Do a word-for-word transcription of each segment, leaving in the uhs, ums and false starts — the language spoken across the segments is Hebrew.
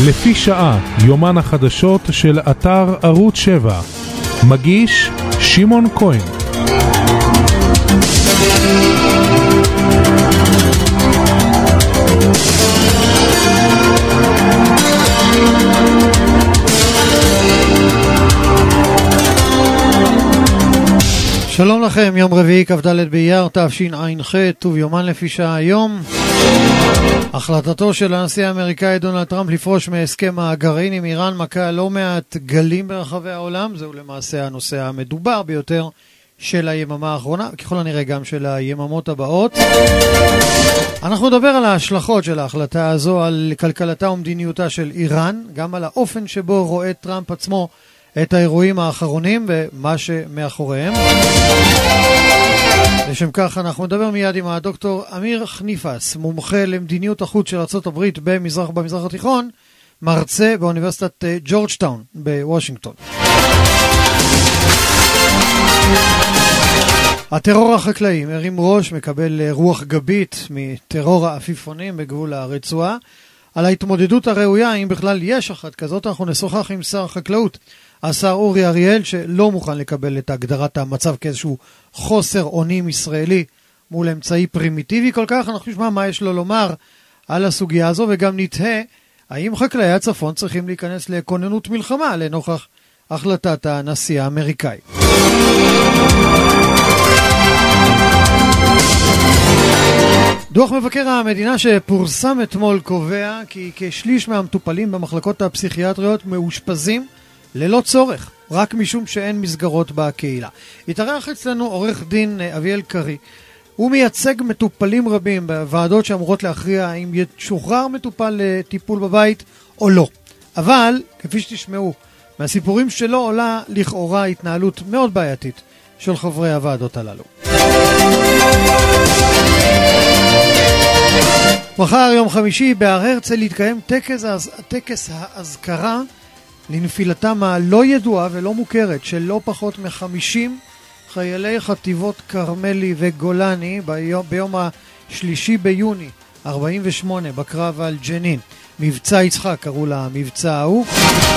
לפי שעה, יומן החדשות של אתר ערוץ שבע. מגיש שמעון כהן. שלום לכם, יום רביעי כ"ד באייר תשע"ח, ט"ו יומן לפי שעה. היום החלטתו של הנשיא האמריקאי דונלד טראמפ לפרוש מהסכם הגרעין עם איראן מכה לא מעט גלים ברחבי העולם. זהו למעשה הנושא המדובר ביותר של היממה האחרונה, ככל הנראה גם של היממות הבאות. אנחנו נדבר על ההשלכות של ההחלטה הזו, על כלכלתה ומדיניותה של איראן, גם על האופן שבו רואה טראמפ עצמו את האירועים האחרונים ומה שמאחוריהם. לשם כך אנחנו נדבר מיד עם הדוקטור אמיר חניפס, מומחה למדיניות החוץ של ארצות הברית במזרח, במזרח התיכון, מרצה באוניברסיטת ג'ורג'טאון בוושינגטון. הטרור החקלאי מרים ראש, מקבל רוח גבית מטרור העפיפונים בגבול הרצועה. על ההתמודדות הראויה, אם בכלל יש אחת כזאת, אנחנו נשוחח עם שר החקלאות, השר אורי אריאל, שלא מוכן לקבל את הגדרת המצב כאיזשהו חוסר אונים ישראלי מול אמצעי פרימיטיבי כל כך. אנחנו נשמע מה יש לו לומר על הסוגיה הזו, וגם נתהה האם חקלאי הצפון צריכים להיכנס לכוננות מלחמה לנוכח החלטת הנשיא האמריקאי. דוח מבקר המדינה שפורסם אתמול קובע כי כשליש מהמטופלים במחלקות הפסיכיאטריות מאושפזים ללא צורך, רק משום שאין מסגרות בקהילה. התארח אצלנו עורך דין אביאל קרי. הוא מייצג מטופלים רבים בוועדות שאמורות להכריע האם ישוחרר מטופל לטיפול בבית או לא. אבל, כפי שתשמעו, מהסיפורים שלו עולה לכאורה התנהלות מאוד בעייתית של חברי הוועדות הללו. מחר יום חמישי בהר הרצל יתקיים טקס, טקס האזכרה לנפילתם הלא ידועה ולא מוכרת של לא פחות מחמישים חיילי חטיבות קרמלי וגולני ביום, ביום השלישי ביוני ארבעים ושמונה בקרב על ג'נין. מבצע יצחק קראו לה מבצע ההוא.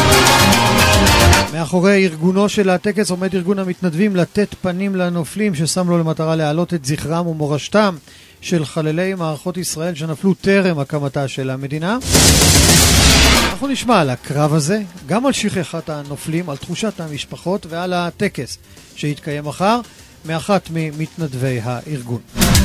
מאחורי ארגונו של הטקס עומד ארגון המתנדבים לתת פנים לנופלים, ששם לו למטרה להעלות את זכרם ומורשתם של חללי מערכות ישראל שנפלו טרם הקמתה של המדינה. אנחנו נשמע על הקרב הזה, גם על שכחת הנופלים, על תחושת המשפחות ועל הטקס שיתקיים מחר מאחת ממתנדבי הארגון.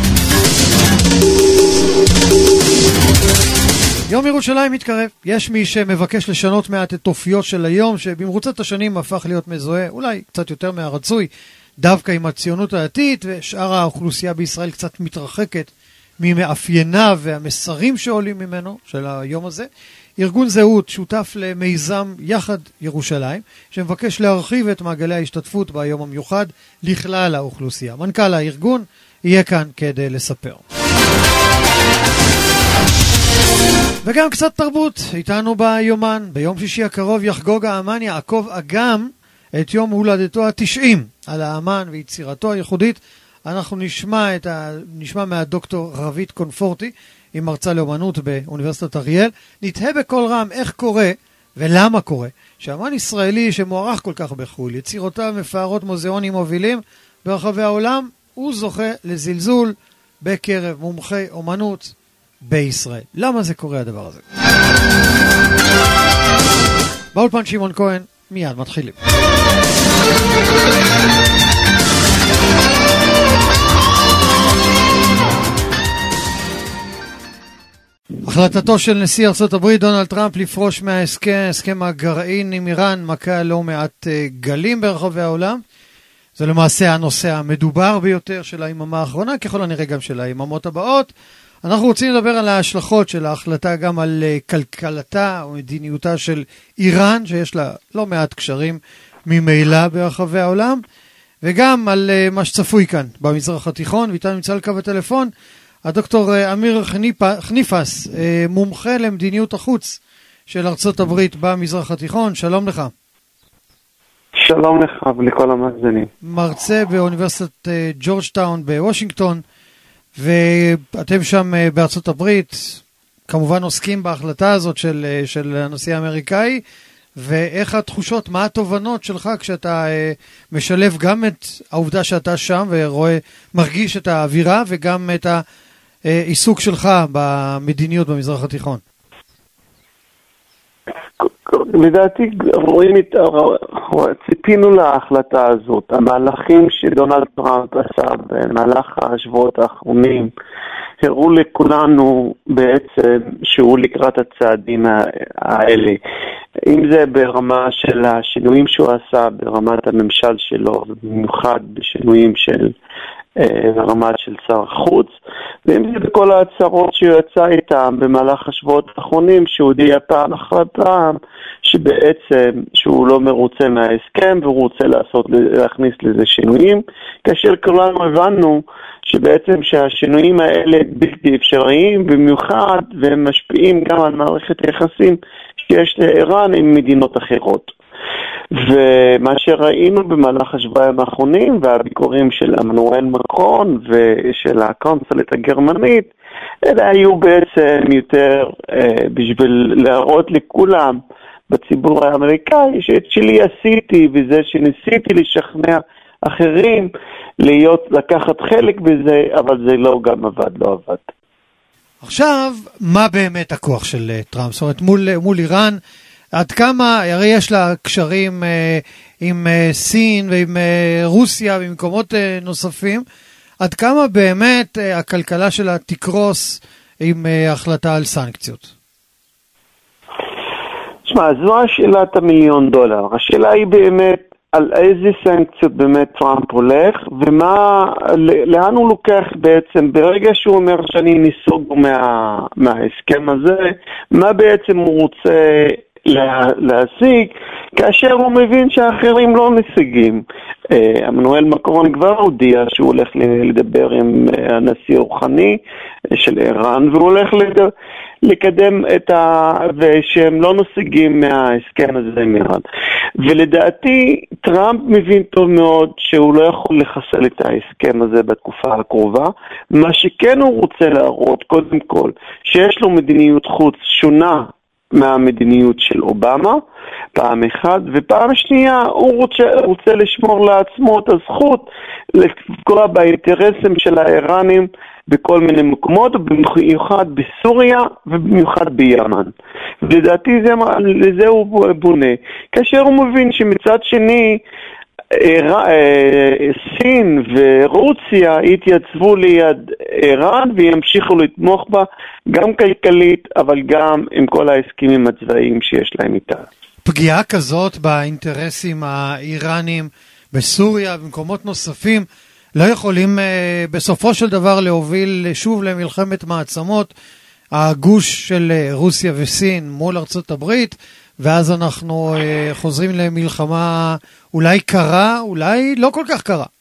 יום ירושלים מתקרב. יש מי שמבקש לשנות מעט את אופיו של היום, שבמרוצת השנים הפך להיות מזוהה, אולי קצת יותר מהרצוי, דווקא עם הציונות הדתית, ושאר האוכלוסייה בישראל קצת מתרחקת ממאפייניו והמסרים שעולים ממנו, של היום הזה. ארגון זהות שותף למיזם יחד ירושלים, שמבקש להרחיב את מעגלי ההשתתפות ביום המיוחד לכלל האוכלוסייה. מנכ"ל הארגון יהיה כאן כדי לספר. וגם קצת תרבות, איתנו ביומן. ביום שישי הקרוב יחגוג האמן יעקב אגם את יום הולדתו ה-תשעים. על האמן ויצירתו הייחודית אנחנו נשמע, את ה... נשמע מהדוקטור רבית קונפורטי, היא מרצה לאומנות באוניברסיטת אריאל. נתהה בכל רם איך קורה ולמה קורה שאמן ישראלי שמוערך כל כך בחו"ל, יצירותיו מפארות מוזיאונים מובילים ברחבי העולם, הוא זוכה לזלזול בקרב מומחי אומנות בישראל. למה זה קורה הדבר הזה? באולפן שמעון כהן, מיד מתחילים. החלטתו של נשיא ארצות הברית דונלד טראמפ לפרוש מההסכם, הסכם הגרעין עם איראן, מכה לא מעט גלים ברחבי העולם. זה למעשה הנושא המדובר ביותר של היממה האחרונה, ככל הנראה גם של היממות הבאות. אנחנו רוצים לדבר על ההשלכות של ההחלטה, גם על כלכלתה או מדיניותה של איראן, שיש לה לא מעט קשרים ממילא ברחבי העולם, וגם על מה שצפוי כאן במזרח התיכון. ואיתנו נמצא על קו הטלפון הדוקטור אמיר חניפס, מומחה למדיניות החוץ של ארצות הברית במזרח התיכון. שלום לך. שלום לך ולכל המאזינים. מרצה באוניברסיטת ג'ורג'טאון בוושינגטון, ואתם שם בארצות הברית כמובן עוסקים בהחלטה הזאת של, של הנשיא האמריקאי, ואיך התחושות, מה התובנות שלך כשאתה אה, משלב גם את העובדה שאתה שם ורואה, מרגיש את האווירה וגם את העיסוק שלך במדיניות במזרח התיכון? לדעתי רואים את, ציפינו להחלטה הזאת, המהלכים שדונלד טראמפ עשה במהלך השבועות האחרונים, הראו לכולנו בעצם שהוא לקראת הצעדים האלה. אם זה ברמה של השינויים שהוא עשה ברמת הממשל שלו, במיוחד בשינויים של ברמת של שר החוץ, ואם זה בכל ההצהרות שהוא יצא איתם במהלך השבועות האחרונים, שהוא הודיע פעם אחרי פעם שבעצם שהוא לא מרוצה מההסכם והוא רוצה לעשות, להכניס לזה שינויים, כאשר כולנו הבנו שבעצם שהשינויים האלה בלתי אפשריים במיוחד, והם משפיעים גם על מערכת היחסים שיש לאיראן עם מדינות אחרות. ומה שראינו במהלך השבועיים האחרונים והביקורים של עמנואל מקרון ושל הקונסולית הגרמנית, אלה היו בעצם יותר אה, בשביל להראות לכולם בציבור האמריקאי שאת שלי עשיתי, וזה שניסיתי לשכנע אחרים להיות, לקחת חלק בזה, אבל זה לא גם עבד, לא עבד. עכשיו, מה באמת הכוח של טראמפ? זאת אומרת, מול, מול איראן, עד כמה, הרי יש לה קשרים אה, עם אה, סין ועם אה, רוסיה ומקומות אה, נוספים, עד כמה באמת אה, הכלכלה שלה תקרוס עם אה, החלטה על סנקציות? תשמע, זו השאלת המיליון דולר. השאלה היא באמת על איזה סנקציות באמת טראמפ הולך, ומה, לאן הוא לוקח בעצם, ברגע שהוא אומר שאני ניסוג מה, מההסכם הזה, מה בעצם הוא רוצה לה, להשיג, כאשר הוא מבין שהאחרים לא נשיגים. עמנואל מקרון כבר הודיע שהוא הולך לדבר עם הנשיא רוחני של איראן, והוא הולך לדבר, לקדם את ה... ושהם לא נשיגים מההסכם הזה עם איראן. ולדעתי טראמפ מבין טוב מאוד שהוא לא יכול לחסל את ההסכם הזה בתקופה הקרובה. מה שכן הוא רוצה להראות קודם כל, שיש לו מדיניות חוץ שונה מהמדיניות של אובמה, פעם אחת, ופעם שנייה הוא רוצה, רוצה לשמור לעצמו את הזכות לפגוע באינטרסים של האיראנים בכל מיני מקומות, במיוחד בסוריה ובמיוחד בימן. לדעתי זה, לזה הוא בונה. כאשר הוא מבין שמצד שני סין ורוסיה התייצבו ליד איראן וימשיכו לתמוך בה גם כלכלית אבל גם עם כל ההסכמים הצבאיים שיש להם איתה. פגיעה כזאת באינטרסים האיראנים בסוריה ובמקומות נוספים לא יכולים בסופו של דבר להוביל שוב למלחמת מעצמות, הגוש של רוסיה וסין מול ארצות הברית, ואז אנחנו uh, חוזרים למלחמה אולי קרה, אולי לא כל כך קרה.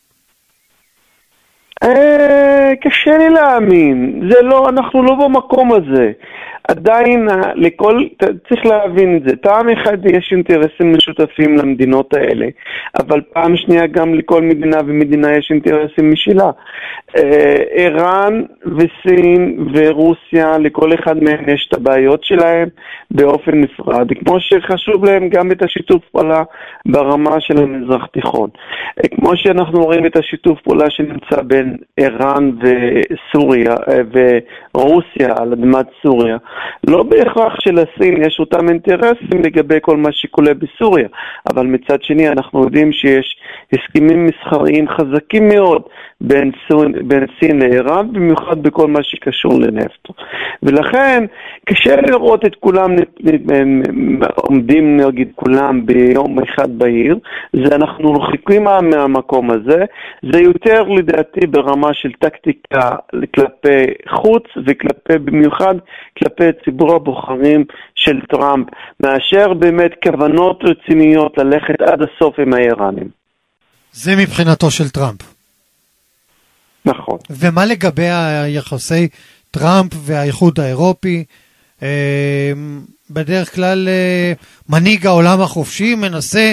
אה, קשה לי להאמין. זה לא, אנחנו לא במקום הזה. עדיין לכל, צריך להבין את זה. פעם אחד יש אינטרסים משותפים למדינות האלה, אבל פעם שנייה גם לכל מדינה ומדינה יש אינטרסים משלה. איראן וסין ורוסיה, לכל אחד מהם יש את הבעיות שלהם באופן נפרד, כמו שחשוב להם גם את השיתוף פעולה ברמה של המזרח תיכון. כמו שאנחנו רואים את השיתוף פעולה שנמצא בין איראן וסוריה ורוסיה על אדמת סוריה, לא בהכרח שלסין יש אותם אינטרסים לגבי כל מה שקורה בסוריה, אבל מצד שני אנחנו יודעים שיש הסכמים מסחריים חזקים מאוד בין סין, בין סין לאיראן, במיוחד בכל מה שקשור לנפט. ולכן קשה לראות את כולם עומדים נגיד כולם ביום אחד בעיר, זה אנחנו רחוקים מהמקום הזה, זה יותר לדעתי ברמה של טקטיקה כלפי חוץ וכלפי במיוחד כלפי ציבור הבוחרים של טראמפ, מאשר באמת כוונות רציניות ללכת עד הסוף עם האיראנים. זה מבחינתו של טראמפ. נכון. ומה לגבי היחסי טראמפ והאיחוד האירופי? בדרך כלל מנהיג העולם החופשי מנסה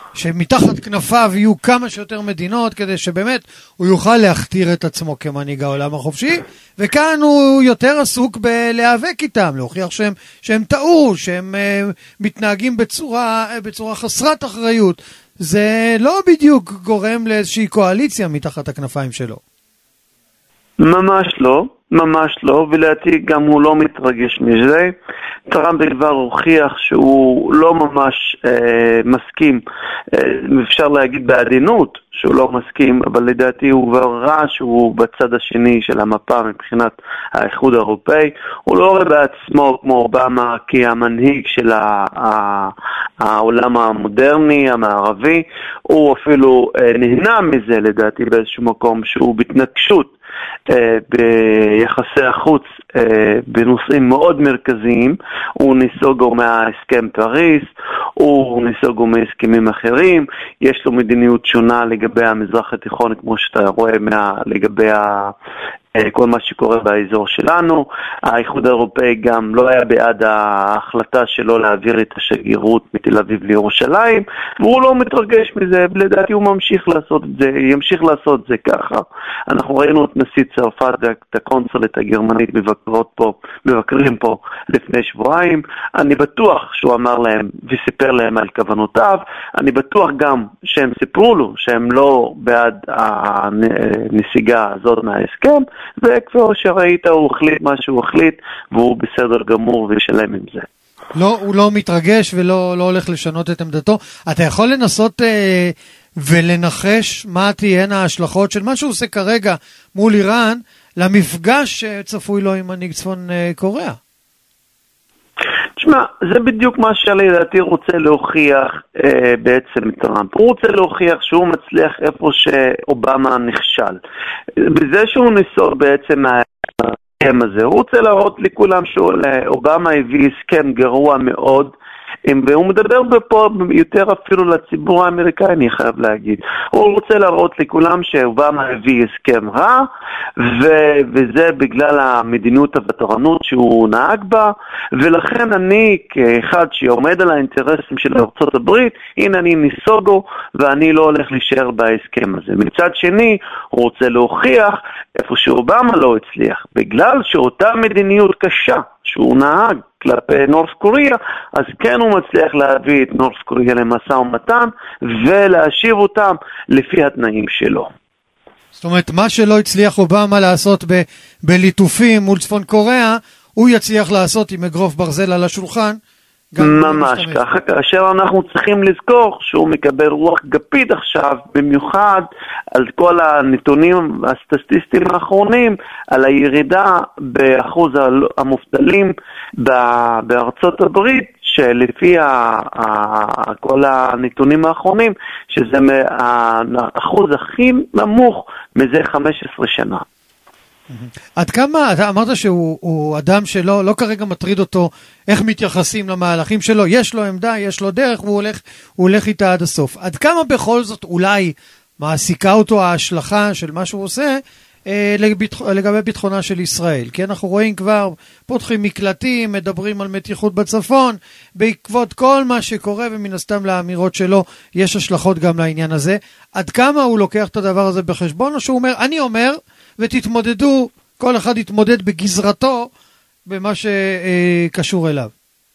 שמתחת כנפיו יהיו כמה שיותר מדינות, כדי שבאמת הוא יוכל להכתיר את עצמו כמנהיג העולם החופשי, וכאן הוא יותר עסוק בלהיאבק איתם, להוכיח שהם, שהם טעו, שהם uh, מתנהגים בצורה, בצורה חסרת אחריות. זה לא בדיוק גורם לאיזושהי קואליציה מתחת הכנפיים שלו. ממש לא, ממש לא, ולעתי גם הוא לא מתרגש מזה. טראמפ כבר הוכיח שהוא לא ממש אה, מסכים, אה, אפשר להגיד בעדינות שהוא לא מסכים, אבל לדעתי הוא כבר ראה שהוא בצד השני של המפה מבחינת האיחוד האירופאי. הוא לא רואה בעצמו כמו אובמה כהמנהיג של העולם המודרני, המערבי. הוא אפילו אה, נהנה מזה לדעתי באיזשהו מקום שהוא בהתנגשות ביחסי החוץ בנושאים מאוד מרכזיים. הוא נסוגו מההסכם פריז, הוא נסוגו מהסכמים אחרים, יש לו מדיניות שונה לגבי המזרח התיכון כמו שאתה רואה מה, לגבי ה... כל מה שקורה באזור שלנו. האיחוד האירופאי גם לא היה בעד ההחלטה שלו להעביר את השגרירות מתל אביב לירושלים, והוא לא מתרגש מזה, ולדעתי הוא ממשיך לעשות את זה, ימשיך לעשות את זה ככה. אנחנו ראינו את נשיא צרפת ואת הקונסולית הגרמנית מבקרות פה, מבקרים פה לפני שבועיים. אני בטוח שהוא אמר להם וסיפר להם על כוונותיו, אני בטוח גם שהם סיפרו לו שהם לא בעד הנסיגה הזאת מההסכם, וכבר שראית הוא החליט מה שהוא החליט, והוא בסדר גמור וישלם עם זה. לא, הוא לא מתרגש ולא לא הולך לשנות את עמדתו. אתה יכול לנסות אה, ולנחש מה תהיינה ההשלכות של מה שהוא עושה כרגע מול איראן, למפגש שצפוי לו עם מנהיג צפון אה, קוריאה? תשמע, זה בדיוק מה שלדעתי רוצה להוכיח אה, בעצם טראמפ. הוא רוצה להוכיח שהוא מצליח איפה שאובמה נכשל. בזה שהוא ניסור בעצם ההסכם הזה, הוא רוצה להראות לכולם שאובמה הביא הסכם גרוע מאוד, והוא מדבר פה יותר אפילו לציבור האמריקאי, אני חייב להגיד. הוא רוצה להראות לכולם שאובמה הביא הסכם רע, ו- וזה בגלל המדיניות הוותרנות שהוא נהג בה, ולכן אני כאחד שעומד על האינטרסים של ארצות הברית, הנה אני ניסוגו, ואני לא הולך להישאר בהסכם הזה. מצד שני, הוא רוצה להוכיח איפה שאובמה לא הצליח, בגלל שאותה מדיניות קשה שהוא נהג כלפי נורת' קוריאה, אז כן הוא מצליח להביא את נורת' קוריאה למשא ומתן ולהשיב אותם לפי התנאים שלו. זאת אומרת, מה שלא הצליח אובמה לעשות ב- בליטופים מול צפון קוריאה, הוא יצליח לעשות עם אגרוף ברזל על השולחן. ממש ככה, כאשר אנחנו צריכים לזכור שהוא מקבל רוח גפית עכשיו, במיוחד על כל הנתונים הסטטיסטיים האחרונים, על הירידה באחוז המובטלים בארצות הברית, שלפי כל הנתונים האחרונים, שזה האחוז הכי נמוך מזה חמש עשרה שנה. עד כמה, אתה אמרת שהוא אדם שלא, לא כרגע מטריד אותו איך מתייחסים למהלכים שלו, יש לו עמדה, יש לו דרך, והוא הולך, הוא הולך איתה עד הסוף. עד כמה בכל זאת אולי מעסיקה אותו ההשלכה של מה שהוא עושה אה, לביטח, לגבי ביטחונה של ישראל? כי אנחנו רואים כבר, פותחים מקלטים, מדברים על מתיחות בצפון, בעקבות כל מה שקורה, ומן הסתם לאמירות שלו יש השלכות גם לעניין הזה. עד כמה הוא לוקח את הדבר הזה בחשבון, או שהוא אומר, אני אומר, ותתמודדו, כל אחד יתמודד בגזרתו במה שקשור אליו?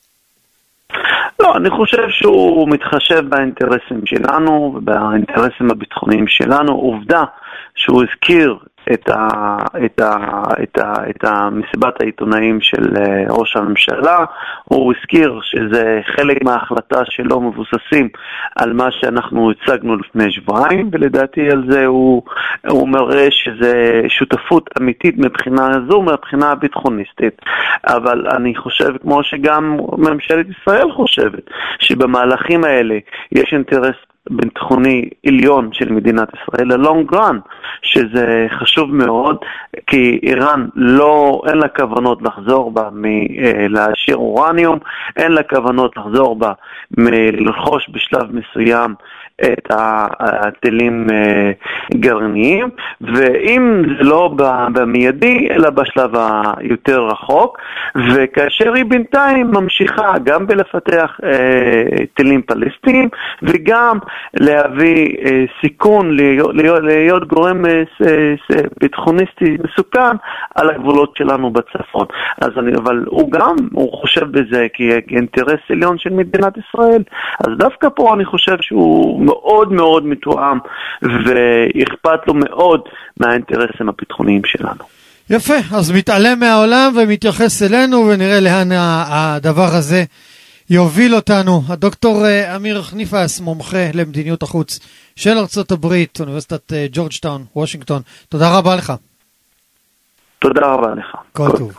לא, אני חושב שהוא מתחשב באינטרסים שלנו ובאינטרסים הביטחוניים שלנו. עובדה שהוא הזכיר את ה, את ה, את ה, את המסיבת העיתונאים של ראש הממשלה. הוא הזכיר שזה חלק מההחלטה שלו מבוססים על מה שאנחנו הצגנו לפני שבועיים, ולדעתי על זה הוא, הוא מראה שזה שותפות אמיתית מבחינה זו, מבחינה הביטחוניסטית. אבל אני חושב, כמו שגם ממשלת ישראל חושבת, שבמהלכים האלה יש אינטרס ביטחוני עליון של מדינת ישראל, ה-long run, שזה חשוב מאוד, כי איראן לא, אין לה כוונות לחזור בה מלהשאיר אורניום, אין לה כוונות לחזור בה מלחוש בשלב מסוים את הטילים גרעיניים, ואם זה לא במיידי, אלא בשלב היותר רחוק, וכאשר היא בינתיים ממשיכה גם בלפתח טילים פלסטיניים, וגם להביא סיכון, להיות, להיות גורם ביטחוניסטי מסוכן על הגבולות שלנו בצפון. אז אני, אבל הוא גם, הוא חושב בזה כאינטרס עליון של מדינת ישראל. אז דווקא פה אני חושב שהוא מאוד מאוד מתואם, ואכפת לו מאוד מהאינטרסים הביטחוניים שלנו. יפה, אז מתעלם מהעולם ומתייחס אלינו, ונראה לאן הדבר הזה יוביל אותנו. הדוקטור אמיר חניפס, מומחה למדיניות החוץ של ארצות הברית, אוניברסיטת ג'ורג'טאון, וושינגטון. תודה רבה לך. תודה רבה לך. כל טוב.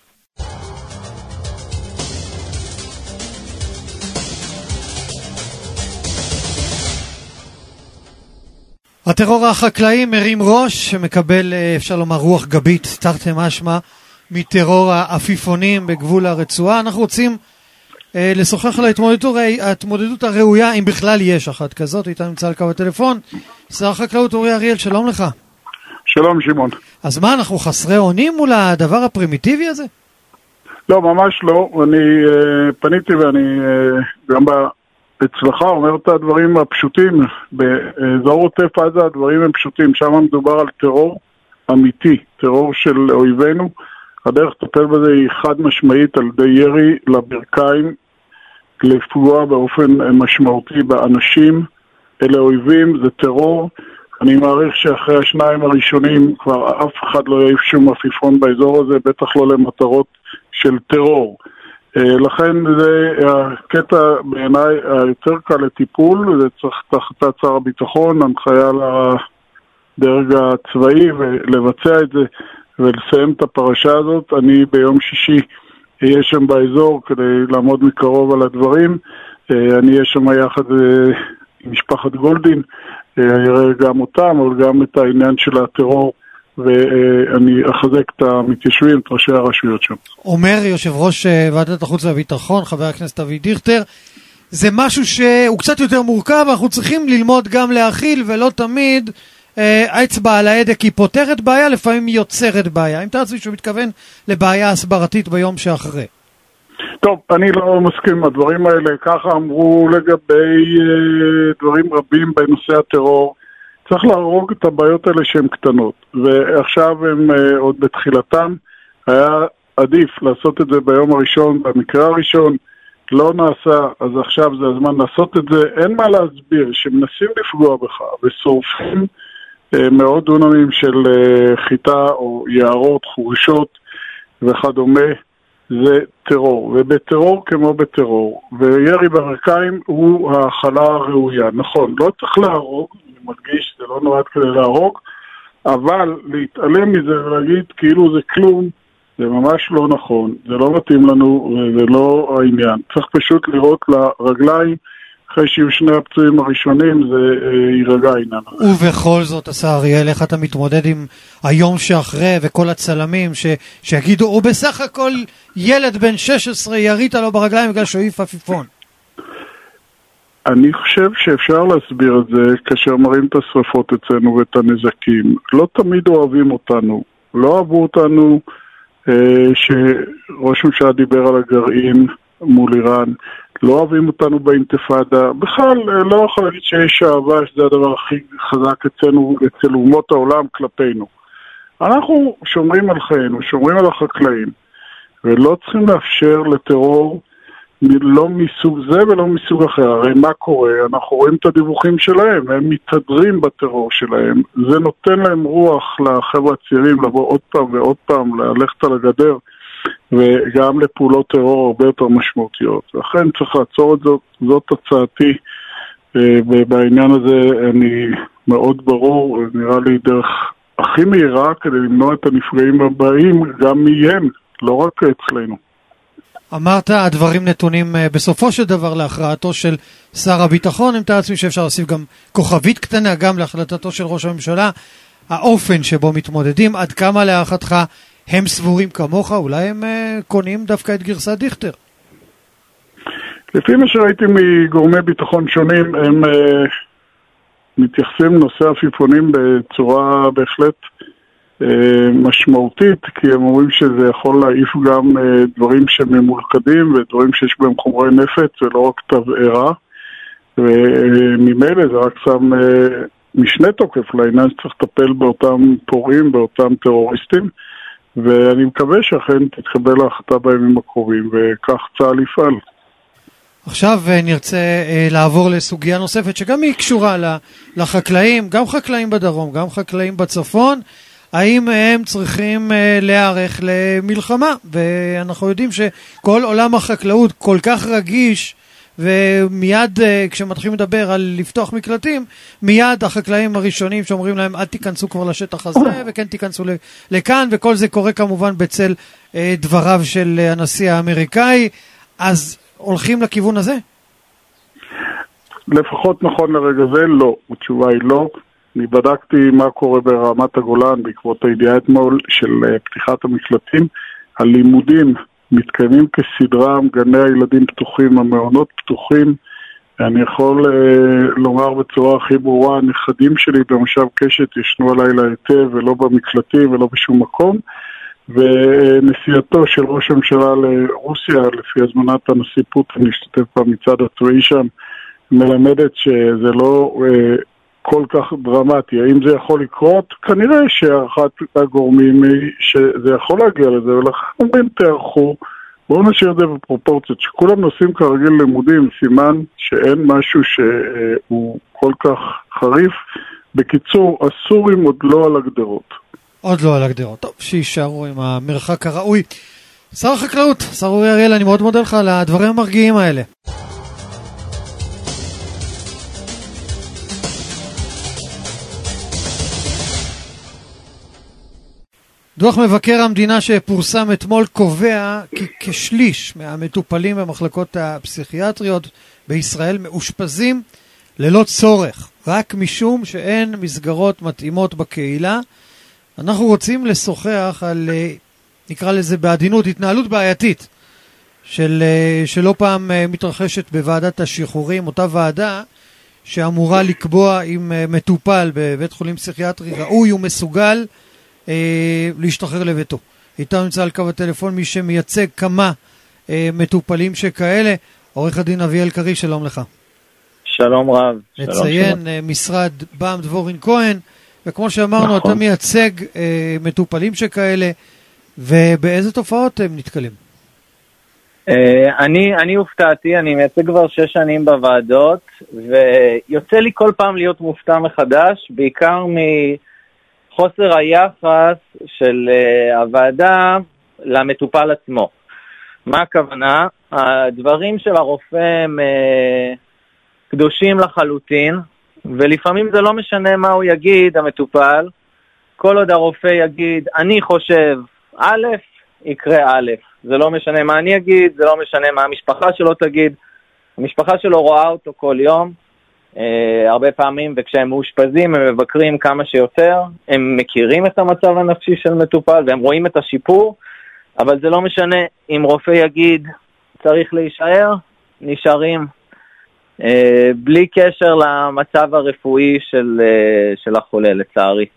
הטרור החקלאי מרים ראש, שמקבל, אפשר לומר, רוח גבית, תרתי משמע, מטרור העפיפונים בגבול הרצועה. אנחנו רוצים אה, לשוחח על ההתמודדות, ההתמודדות הראויה, אם בכלל יש אחת כזאת. איתנו נמצא על קו הטלפון שר החקלאות אורי אריאל, שלום לך. שלום שמעון. אז מה, אנחנו חסרי אונים מול הדבר הפרימיטיבי הזה? לא, ממש לא. אני אה, פניתי ואני אה, גם אצלך אומר את הדברים הפשוטים. באזור עוטף עזה הדברים הם פשוטים. שם מדובר על טרור אמיתי, טרור של אויבינו. הדרך לטפל בזה היא חד משמעית על ידי ירי לברכיים, לפגוע באופן משמעותי באנשים. אלה אויבים, זה טרור. אני מעריך שאחרי השניים הראשונים כבר אף אחד לא יעיף שום עפיפון באזור הזה, בטח לא למטרות של טרור. לכן זה הקטע בעיניי היותר קל לטיפול, זה צריך תחת שר הביטחון, הנחיה לדרג הצבאי ולבצע את זה ולסיים את הפרשה הזאת. אני ביום שישי אהיה שם באזור כדי לעמוד מקרוב על הדברים. אני אהיה שם יחד עם משפחת גולדין, אראה גם אותם, אבל גם את העניין של הטרור, ואני אחזק את המתיישבים, את ראשי הרשויות שם. אומר יושב ראש ועדת החוץ והביטחון, חבר הכנסת אבי דיכטר, זה משהו שהוא קצת יותר מורכב, אנחנו צריכים ללמוד גם להכיל, ולא תמיד האצבע על ההדק היא פותרת בעיה, לפעמים היא יוצרת בעיה. אם תעצבי שהוא מתכוון לבעיה הסברתית ביום שאחרי. טוב, אני לא מסכים עם הדברים האלה, ככה אמרו לגבי דברים רבים בנושא הטרור. צריך להרוג את הבעיות האלה שהן קטנות, ועכשיו הם עוד בתחילתם. היה עדיף לעשות את זה ביום הראשון, במקרה הראשון לא נעשה, אז עכשיו זה הזמן לעשות את זה. אין מה להסביר, שמנסים לפגוע בך ושורפים מאות דונמים של חיטה או יערות, חורשות וכדומה, זה טרור, ובטרור כמו בטרור, וירי ברכיים הוא ההחלה הראויה. נכון, לא צריך להרוג, אני מדגיש, זה לא נועד כדי להרוג, אבל להתעלם מזה ולהגיד כאילו זה כלום, זה ממש לא נכון, זה לא מתאים לנו, זה לא העניין. צריך פשוט לראות לרגליים, אחרי שיהיו שני הפצועים הראשונים, זה יירגע העניין. ובכל זאת, השר אריאל, איך אתה מתמודד עם היום שאחרי וכל הצלמים ש... שיגידו, הוא בסך הכל ילד בן שש עשרה, ירית לו ברגליים בגלל שהוא העיף עפיפון? אני חושב שאפשר להסביר את זה כאשר מראים את השרפות אצלנו ואת הנזקים. לא תמיד אוהבים אותנו. לא אהבו אותנו אה, שראש ממשלה דיבר על הגרעין מול איראן. לא אוהבים אותנו באינתיפאדה. בכלל, לא יכול להגיד שיש אהבה, שזה הדבר הכי חזק אצלנו, אצל אומות העולם כלפינו. אנחנו שומרים על חיינו, שומרים על החקלאים, ולא צריכים לאפשר לטרור לא מסוג זה ולא מסוג אחר. הרי מה קורה? אנחנו רואים את הדיווחים שלהם, הם מתהדרים בטרור שלהם. זה נותן להם רוח לחבר'ה הצעירים לבוא עוד פעם ועוד פעם, ללכת על הגדר, וגם לפעולות טרור הרבה יותר משמעותיות. לכן צריך לעצור את זאת, זאת הצעתי, ובעניין הזה אני מאוד ברור, נראה לי דרך הכי מהירה כדי למנוע את הנפגעים הבאים, גם מהם, לא רק אצלנו. אמרת, הדברים נתונים בסופו של דבר להכרעתו של שר הביטחון, אם תעצמי שאפשר להוסיף גם כוכבית קטנה, גם להחלטתו של ראש הממשלה, האופן שבו מתמודדים, עד כמה להערכתך הם סבורים כמוך, אולי הם uh, קונים דווקא את גרסת דיכטר? לפי מה שראיתי מגורמי ביטחון שונים, הם uh, מתייחסים לנושא עפיפונים בצורה בהחלט משמעותית, כי הם אומרים שזה יכול להעיף גם דברים שממולכדים ודברים שיש בהם חומרי נפץ ולא רק תבערה, וממילא זה רק שם משנה תוקף לעניין שצריך לטפל באותם פורעים, באותם טרוריסטים, ואני מקווה שאכן תתקבל ההחלטה בימים הקרובים, וכך צה"ל יפעל. עכשיו נרצה לעבור לסוגיה נוספת שגם היא קשורה לחקלאים, גם חקלאים בדרום, גם חקלאים בצפון. האם הם צריכים להיערך למלחמה? ואנחנו יודעים שכל עולם החקלאות כל כך רגיש, ומיד כשמתחילים לדבר על לפתוח מקלטים, מיד החקלאים הראשונים שאומרים להם אל תיכנסו כבר לשטח הזה וכן תיכנסו לכאן, וכל זה קורה כמובן בצל דבריו של הנשיא האמריקאי. אז הולכים לכיוון הזה? לפחות נכון לרגע זה לא, התשובה היא לא. אני בדקתי מה קורה ברמת הגולן בעקבות הידיעה אתמול של פתיחת המקלטים. הלימודים מתקיימים כסדרה, גני הילדים פתוחים, המעונות פתוחים. אני יכול uh, לומר בצורה הכי ברורה, הנכדים שלי במושב קשת ישנו הלילה היטב ולא במקלטים ולא בשום מקום. ונסיעתו של ראש הממשלה לרוסיה, לפי הזמנת הנשיא פוטין להשתתף במצעד הצבאי שם, מלמדת שזה לא uh, כל כך דרמטי. האם זה יכול לקרות? כנראה שהערכת הגורמים היא שזה יכול להגיע לזה, ולכן אומרים תערכו, בואו נשאיר את זה בפרופורציות, שכולם נוסעים כרגיל לימודים, סימן שאין משהו שהוא כל כך חריף. בקיצור, הסורים עוד לא על הגדרות. עוד לא על הגדרות. טוב, שישארו עם המרחק הראוי. שר החקלאות, שר אורי אריאל, אני מאוד מודה לך על הדברים המרגיעים האלה. דוח מבקר המדינה שפורסם אתמול קובע כי כשליש מהמטופלים במחלקות הפסיכיאטריות בישראל מאושפזים ללא צורך, רק משום שאין מסגרות מתאימות בקהילה. אנחנו רוצים לשוחח על, נקרא לזה בעדינות, התנהלות בעייתית של, שלא פעם מתרחשת בוועדת השחרורים, אותה ועדה שאמורה לקבוע אם מטופל בבית חולים פסיכיאטרי ראוי ומסוגל אה, להשתחרר לביתו. איתנו נמצא על קו הטלפון מי שמייצג כמה אה, מטופלים שכאלה, עורך הדין אביאל קרי, שלום לך. שלום רב. נציין שלום, שלום. משרד בם דבורין כהן, וכמו שאמרנו, נכון. אתה מייצג אה, מטופלים שכאלה, ובאיזה תופעות הם נתקלים? אה, אני, אני הופתעתי, אני מייצג כבר שש שנים בוועדות, ויוצא לי כל פעם להיות מופתע מחדש, בעיקר מחוסר היחס של אה, הוועדה למטופל עצמו. מה הכוונה? הדברים של הרופא הם אה, קדושים לחלוטין, ולפעמים זה לא משנה מה הוא יגיד, המטופל, כל עוד הרופא יגיד, אני חושב א', יקרה א', זה לא משנה מה אני אגיד, זה לא משנה מה המשפחה שלו תגיד, המשפחה שלו רואה אותו כל יום, אה, הרבה פעמים, וכשהם מאושפזים, הם מבקרים כמה שיותר, הם מכירים את המצב הנפשי של מטופל, והם רואים את השיפור, אבל זה לא משנה אם רופא יגיד, צריך להישאר, נשארים, אה, בלי קשר למצב הרפואי של, אה, של החולה, לצערי.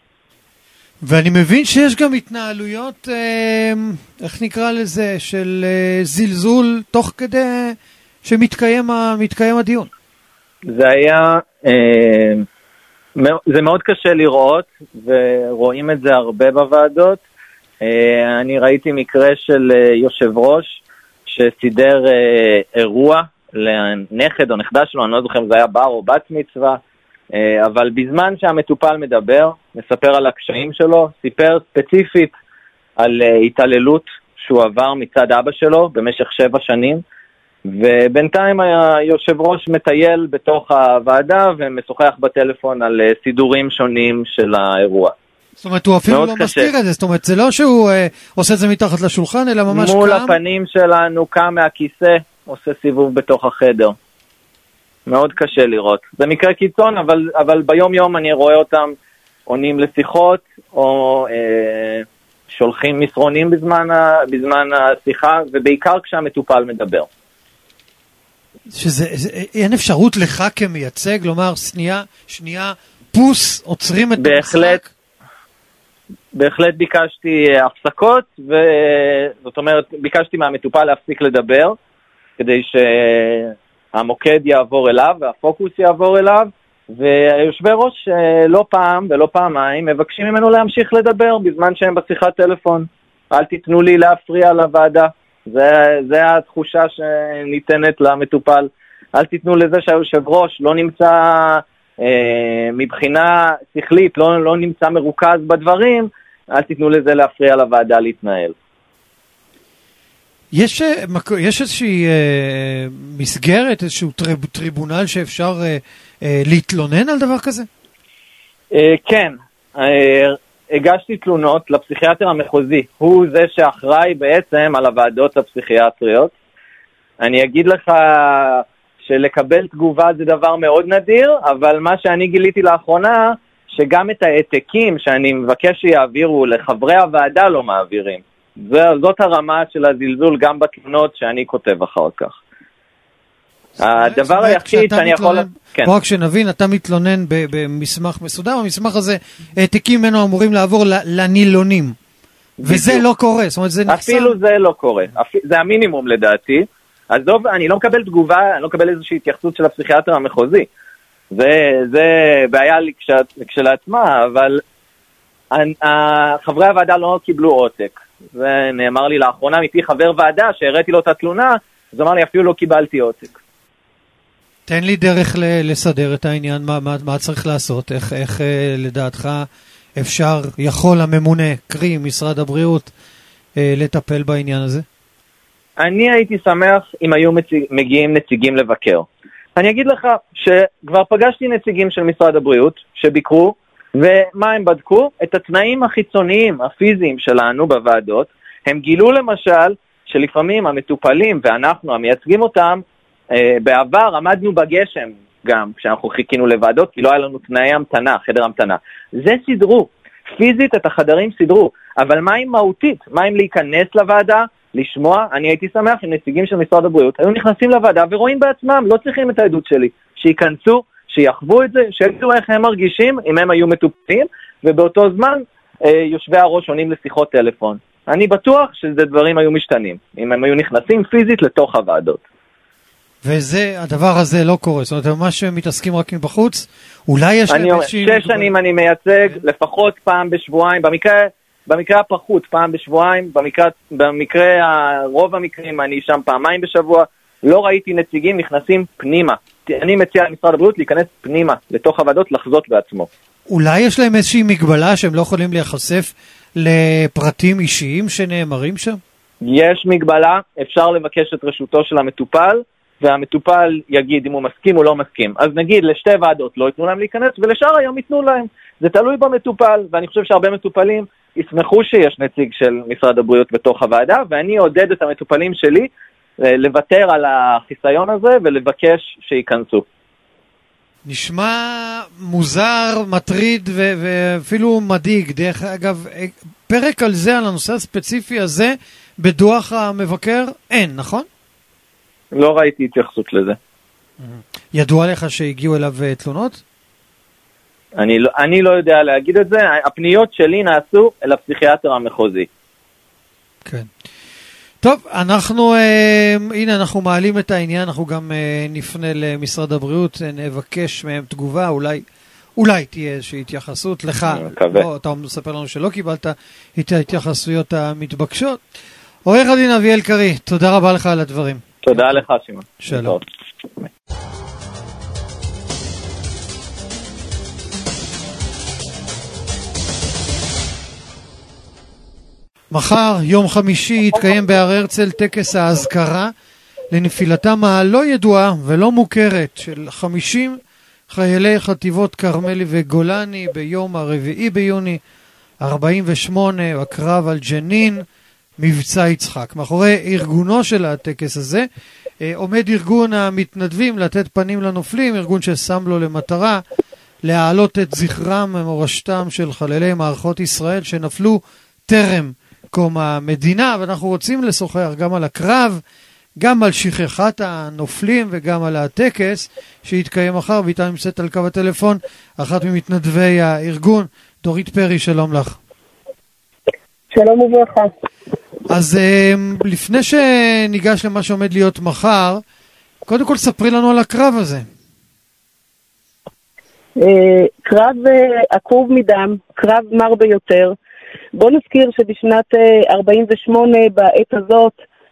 ואני מבין שיש גם התנהלויות, אה, איך נקרא לזה, של אה, זלזול, תוך כדי שמתקיים מתקיים הדיון. זה היה, אה, זה מאוד קשה לראות, ורואים את זה הרבה בוועדות. אה, אני ראיתי מקרה של אה, יושב ראש, שסידר אה, אירוע לנכד או נכדה שלו, אני לא זוכר אם זה היה בר או בת מצווה, אבל בזמן שהמטופל מדבר, מספר על הקשיים שלו, סיפר ספציפית על התעללות שהוא עבר מצד אבא שלו במשך שבע שנים, ובינתיים היושב ראש מטייל בתוך הוועדה ומשוחח בטלפון על סידורים שונים של האירוע. זאת אומרת, הוא אפילו לא מסתיר את זה, זאת אומרת, זה לא שהוא אה, עושה את זה מתחת לשולחן, אלא ממש מול קם. מול הפנים שלנו, קם מהכיסא, עושה סיבוב בתוך החדר. מאוד קשה לראות. זה מקרה קיצון, אבל, אבל ביום יום אני רואה אותם עונים לשיחות, או אה, שולחים מסרונים בזמן, ה, בזמן השיחה, ובעיקר כשהמטופל מדבר. שזה, זה, אין אפשרות לך כמייצג, לומר, שנייה, שנייה, פוס, עוצרים את בהחלט, המשחק? בהחלט ביקשתי הפסקות, וזאת אומרת, ביקשתי מהמטופל להפסיק לדבר, כדי שהמוקד יעבור אליו, והפוקוס יעבור אליו, והיושבי ראש לא פעם ולא פעמיים מבקשים ממנו להמשיך לדבר בזמן שהם בשיחת טלפון. אל תיתנו לי להפריע לוועדה. זה, זה התחושה שניתנת למטופל. אל תיתנו לזה שהיושב ראש לא נמצא אה, מבחינה שכלית, לא, לא נמצא מרוכז בדברים, אל תיתנו לזה להפריע לוועדה להתנהל. יש, יש איזושהי אה, מסגרת, איזשהו טריב, טריבונל שאפשר אה, אה, להתלונן על דבר כזה? אה, כן, אה, הגשתי תלונות לפסיכיאטר המחוזי, הוא זה שאחראי בעצם על הוועדות הפסיכיאטריות. אני אגיד לך שלקבל תגובה זה דבר מאוד נדיר, אבל מה שאני גיליתי לאחרונה, שגם את העתקים שאני מבקש שיעבירו לחברי הוועדה לא מעבירים. זאת הרמה של הזלזול גם בתלונות שאני כותב אחר כך. הדבר היחיד שאני יכול... רק שנבין, אתה מתלונן במסמך מסודר, המסמך הזה, העתקים ממנו אמורים לעבור לנילונים, וזה לא קורה, זאת אומרת זה נחסם. אפילו זה לא קורה, זה המינימום לדעתי. אז אני לא מקבל תגובה, אני לא מקבל איזושהי התייחסות של הפסיכיאטר המחוזי. זה בעיה כשלעצמה, אבל חברי הוועדה לא קיבלו עותק. זה נאמר לי לאחרונה מפי חבר ועדה שהראיתי לו את התלונה, אז אמר לי אפילו לא קיבלתי עותק. תן לי דרך לסדר את העניין, מה, מה, מה צריך לעשות, איך, איך לדעתך אפשר, יכול הממונה, קרי משרד הבריאות, לטפל בעניין הזה? אני הייתי שמח אם היו מציג, מגיעים נציגים לבקר. אני אגיד לך שכבר פגשתי נציגים של משרד הבריאות שביקרו, ומה הם בדקו? את התנאים החיצוניים, הפיזיים שלנו בוועדות. הם גילו למשל שלפעמים המטופלים ואנחנו המייצגים אותם, אה, בעבר עמדנו בגשם גם כשאנחנו חיכינו לוועדות, כי לא היה לנו תנאי המתנה, חדר המתנה. זה סידרו, פיזית את החדרים סידרו, אבל מה עם מהותית? מה עם להיכנס לוועדה, לשמוע? אני הייתי שמח אם נציגים של משרד הבריאות היו נכנסים לוועדה ורואים בעצמם, לא צריכים את העדות שלי, שיכנסו, שיחוו את זה, שיגידו איך הם מרגישים, אם הם היו מטופלים, ובאותו זמן אה, יושבי הראש עונים לשיחות טלפון. אני בטוח שזה דברים היו משתנים, אם הם היו נכנסים פיזית לתוך הוועדות. וזה, הדבר הזה לא קורה, זאת אומרת, ממש מתעסקים רק מבחוץ, אולי יש... אני אומר, שש שנים אני מייצג, לפחות פעם בשבועיים, במקרה, במקרה הפחות, פעם בשבועיים, במקרה, במקרה, רוב המקרים אני שם פעמיים בשבוע, לא ראיתי נציגים נכנסים פנימה. אני מציע למשרד הבריאות להיכנס פנימה, לתוך הוועדות, לחזות בעצמו. אולי יש להם איזושהי מגבלה שהם לא יכולים להיחשף לפרטים אישיים שנאמרים שם? יש מגבלה, אפשר לבקש את רשותו של המטופל, והמטופל יגיד אם הוא מסכים או לא מסכים. אז נגיד לשתי ועדות לא ייתנו להם להיכנס, ולשאר היום ייתנו להם. זה תלוי במטופל, ואני חושב שהרבה מטופלים ישמחו שיש נציג של משרד הבריאות בתוך הוועדה, ואני עודד את המטופלים שלי לוותר על החיסיון הזה ולבקש שיכנסו. נשמע מוזר, מטריד ו- ואפילו מדאיג. דרך אגב, פרק על זה, על הנושא הספציפי הזה, בדוח המבקר אין, נכון? לא ראיתי התייחסות לזה. ידוע לך שהגיעו אליו תלונות? אני לא, אני לא יודע להגיד את זה. הפניות שלי נעשו אל הפסיכיאטר המחוזי. כן. טוב, אנחנו, אה, הנה אנחנו מעלים את העניין, אנחנו גם אה, נפנה למשרד הבריאות, נבקש מהם תגובה, אולי, אולי תהיה איזושהי התייחסות לך. לא, אתה מספר לנו שלא קיבלת את ההתייחסויות המתבקשות. עורך הדין אביאל קרי, תודה רבה לך על הדברים. תודה לך, שמעון. שלום. מחר, יום חמישי, יתקיים בהר הרצל טקס ההזכרה לנפילתם הלא ידועה ולא מוכרת של חמישים חיילי חטיבות קרמלי וגולני ביום הרביעי ביוני ארבעים ושמונה, הקרב על ג'נין, מבצע יצחק. מאחורי ארגונו של הטקס הזה עומד ארגון המתנדבים לתת פנים לנופלים, ארגון ששם לו למטרה להעלות את זכרם ומורשתם של חללי מערכות ישראל שנפלו טרם קום המדינה, ואנחנו רוצים לשוחח גם על הקרב, גם על שכחת הנופלים וגם על הטקס שהתקיים מחר, ואיתה נמצאת על קו הטלפון אחת ממתנדבי הארגון, דורית פרי, שלום לך. שלום וברכה. אז לפני שניגש למה שעומד להיות מחר, קודם כל ספרי לנו על הקרב הזה. קרב עקוב מדם, קרב מר ביותר. בוא נזכיר שבשנת ארבעים ושמונה בעת הזאת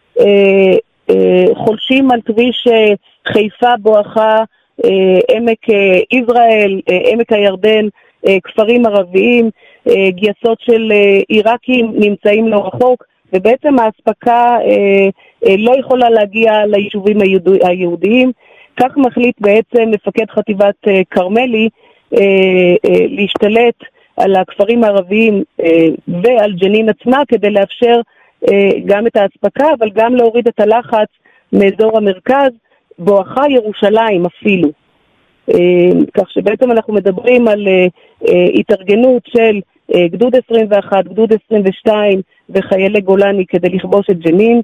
חולשים על כביש חיפה בואכה עמק יזרעאל, עמק הירדן, כפרים ערביים, גייסות של עיראקים נמצאים לא רחוק, ובעצם ההספקה לא יכולה להגיע ליישובים היהודיים. כך מחליט בעצם מפקד חטיבת קרמלי להשתלט על הכפרים הערביים ועל ג'נין עצמה כדי לאפשר גם את ההספקה, אבל גם להוריד את הלחץ מאזור המרכז, בואכה ירושלים אפילו. כך שבעצם אנחנו מדברים על התארגנות של גדוד עשרים ואחת, גדוד עשרים ושתיים וחיילי גולני כדי לכבוש את ג'נין.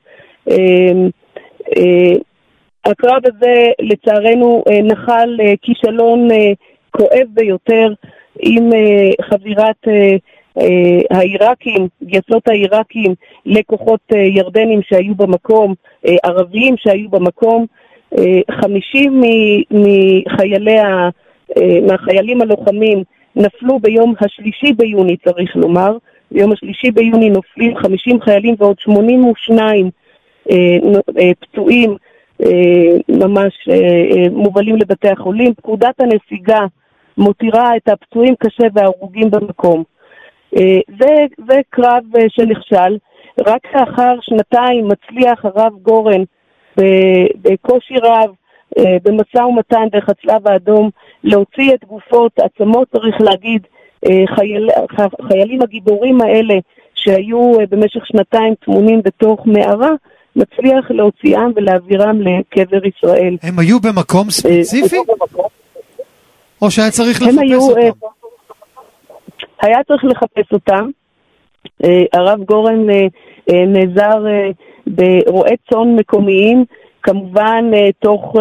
הקרב הזה לצערנו נחל כישלון כואב ביותר עם חבירת העיראקים, גייסות העיראקים לכוחות ירדנים שהיו במקום, ערביים שהיו במקום. חמישים מחיילי מהחיילים הלוחמים נפלו ביום השלישי ביוני, צריך לומר. ביום השלישי ביוני נופלים חמישים חיילים ועוד שמונים ושניים פצועים ממש מובלים לבתי החולים. פקודת הנסיגה מותירה את הפצועים קשה וההרוגים במקום. זה, זה קרב שנכשל. רק לאחר שנתיים מצליח הרב גורן בקושי רב, במשא ומתן דרך הצלב האדום, להוציא את גופות, עצמות צריך להגיד, חייל, חיילים הגיבורים האלה שהיו במשך שנתיים תמונים בתוך מערה, מצליח להוציאם ולהעבירם לקבר ישראל. הם היו במקום ספציפי? או שהיה צריך לחפש היו, אותם? היה צריך לחפש אותם. הרב גורן נעזר ברועי צאן מקומיים, כמובן תוך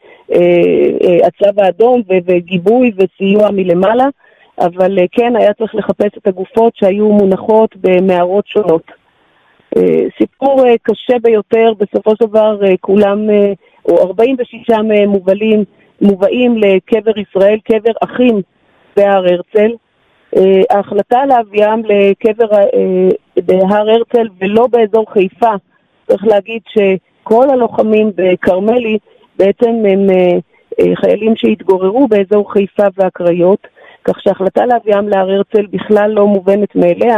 הצלב האדום וגיבוי וסיוע מלמעלה, אבל כן היה צריך לחפש את הגופות שהיו מונחות במערות שונות. סיפור קשה ביותר, בסופו של דבר כולם, או ארבעים ושישה מובלים, מובאים לקבר ישראל, קבר אחים בהר הרצל. ההחלטה להביאם לקבר בהר הרצל ולא באזור חיפה, צריך להגיד שכל הלוחמים בקרמלי בעצם הם חיילים שהתגוררו באזור חיפה והקריות, כך שההחלטה להביאם להר הרצל בכלל לא מובנת מאליה.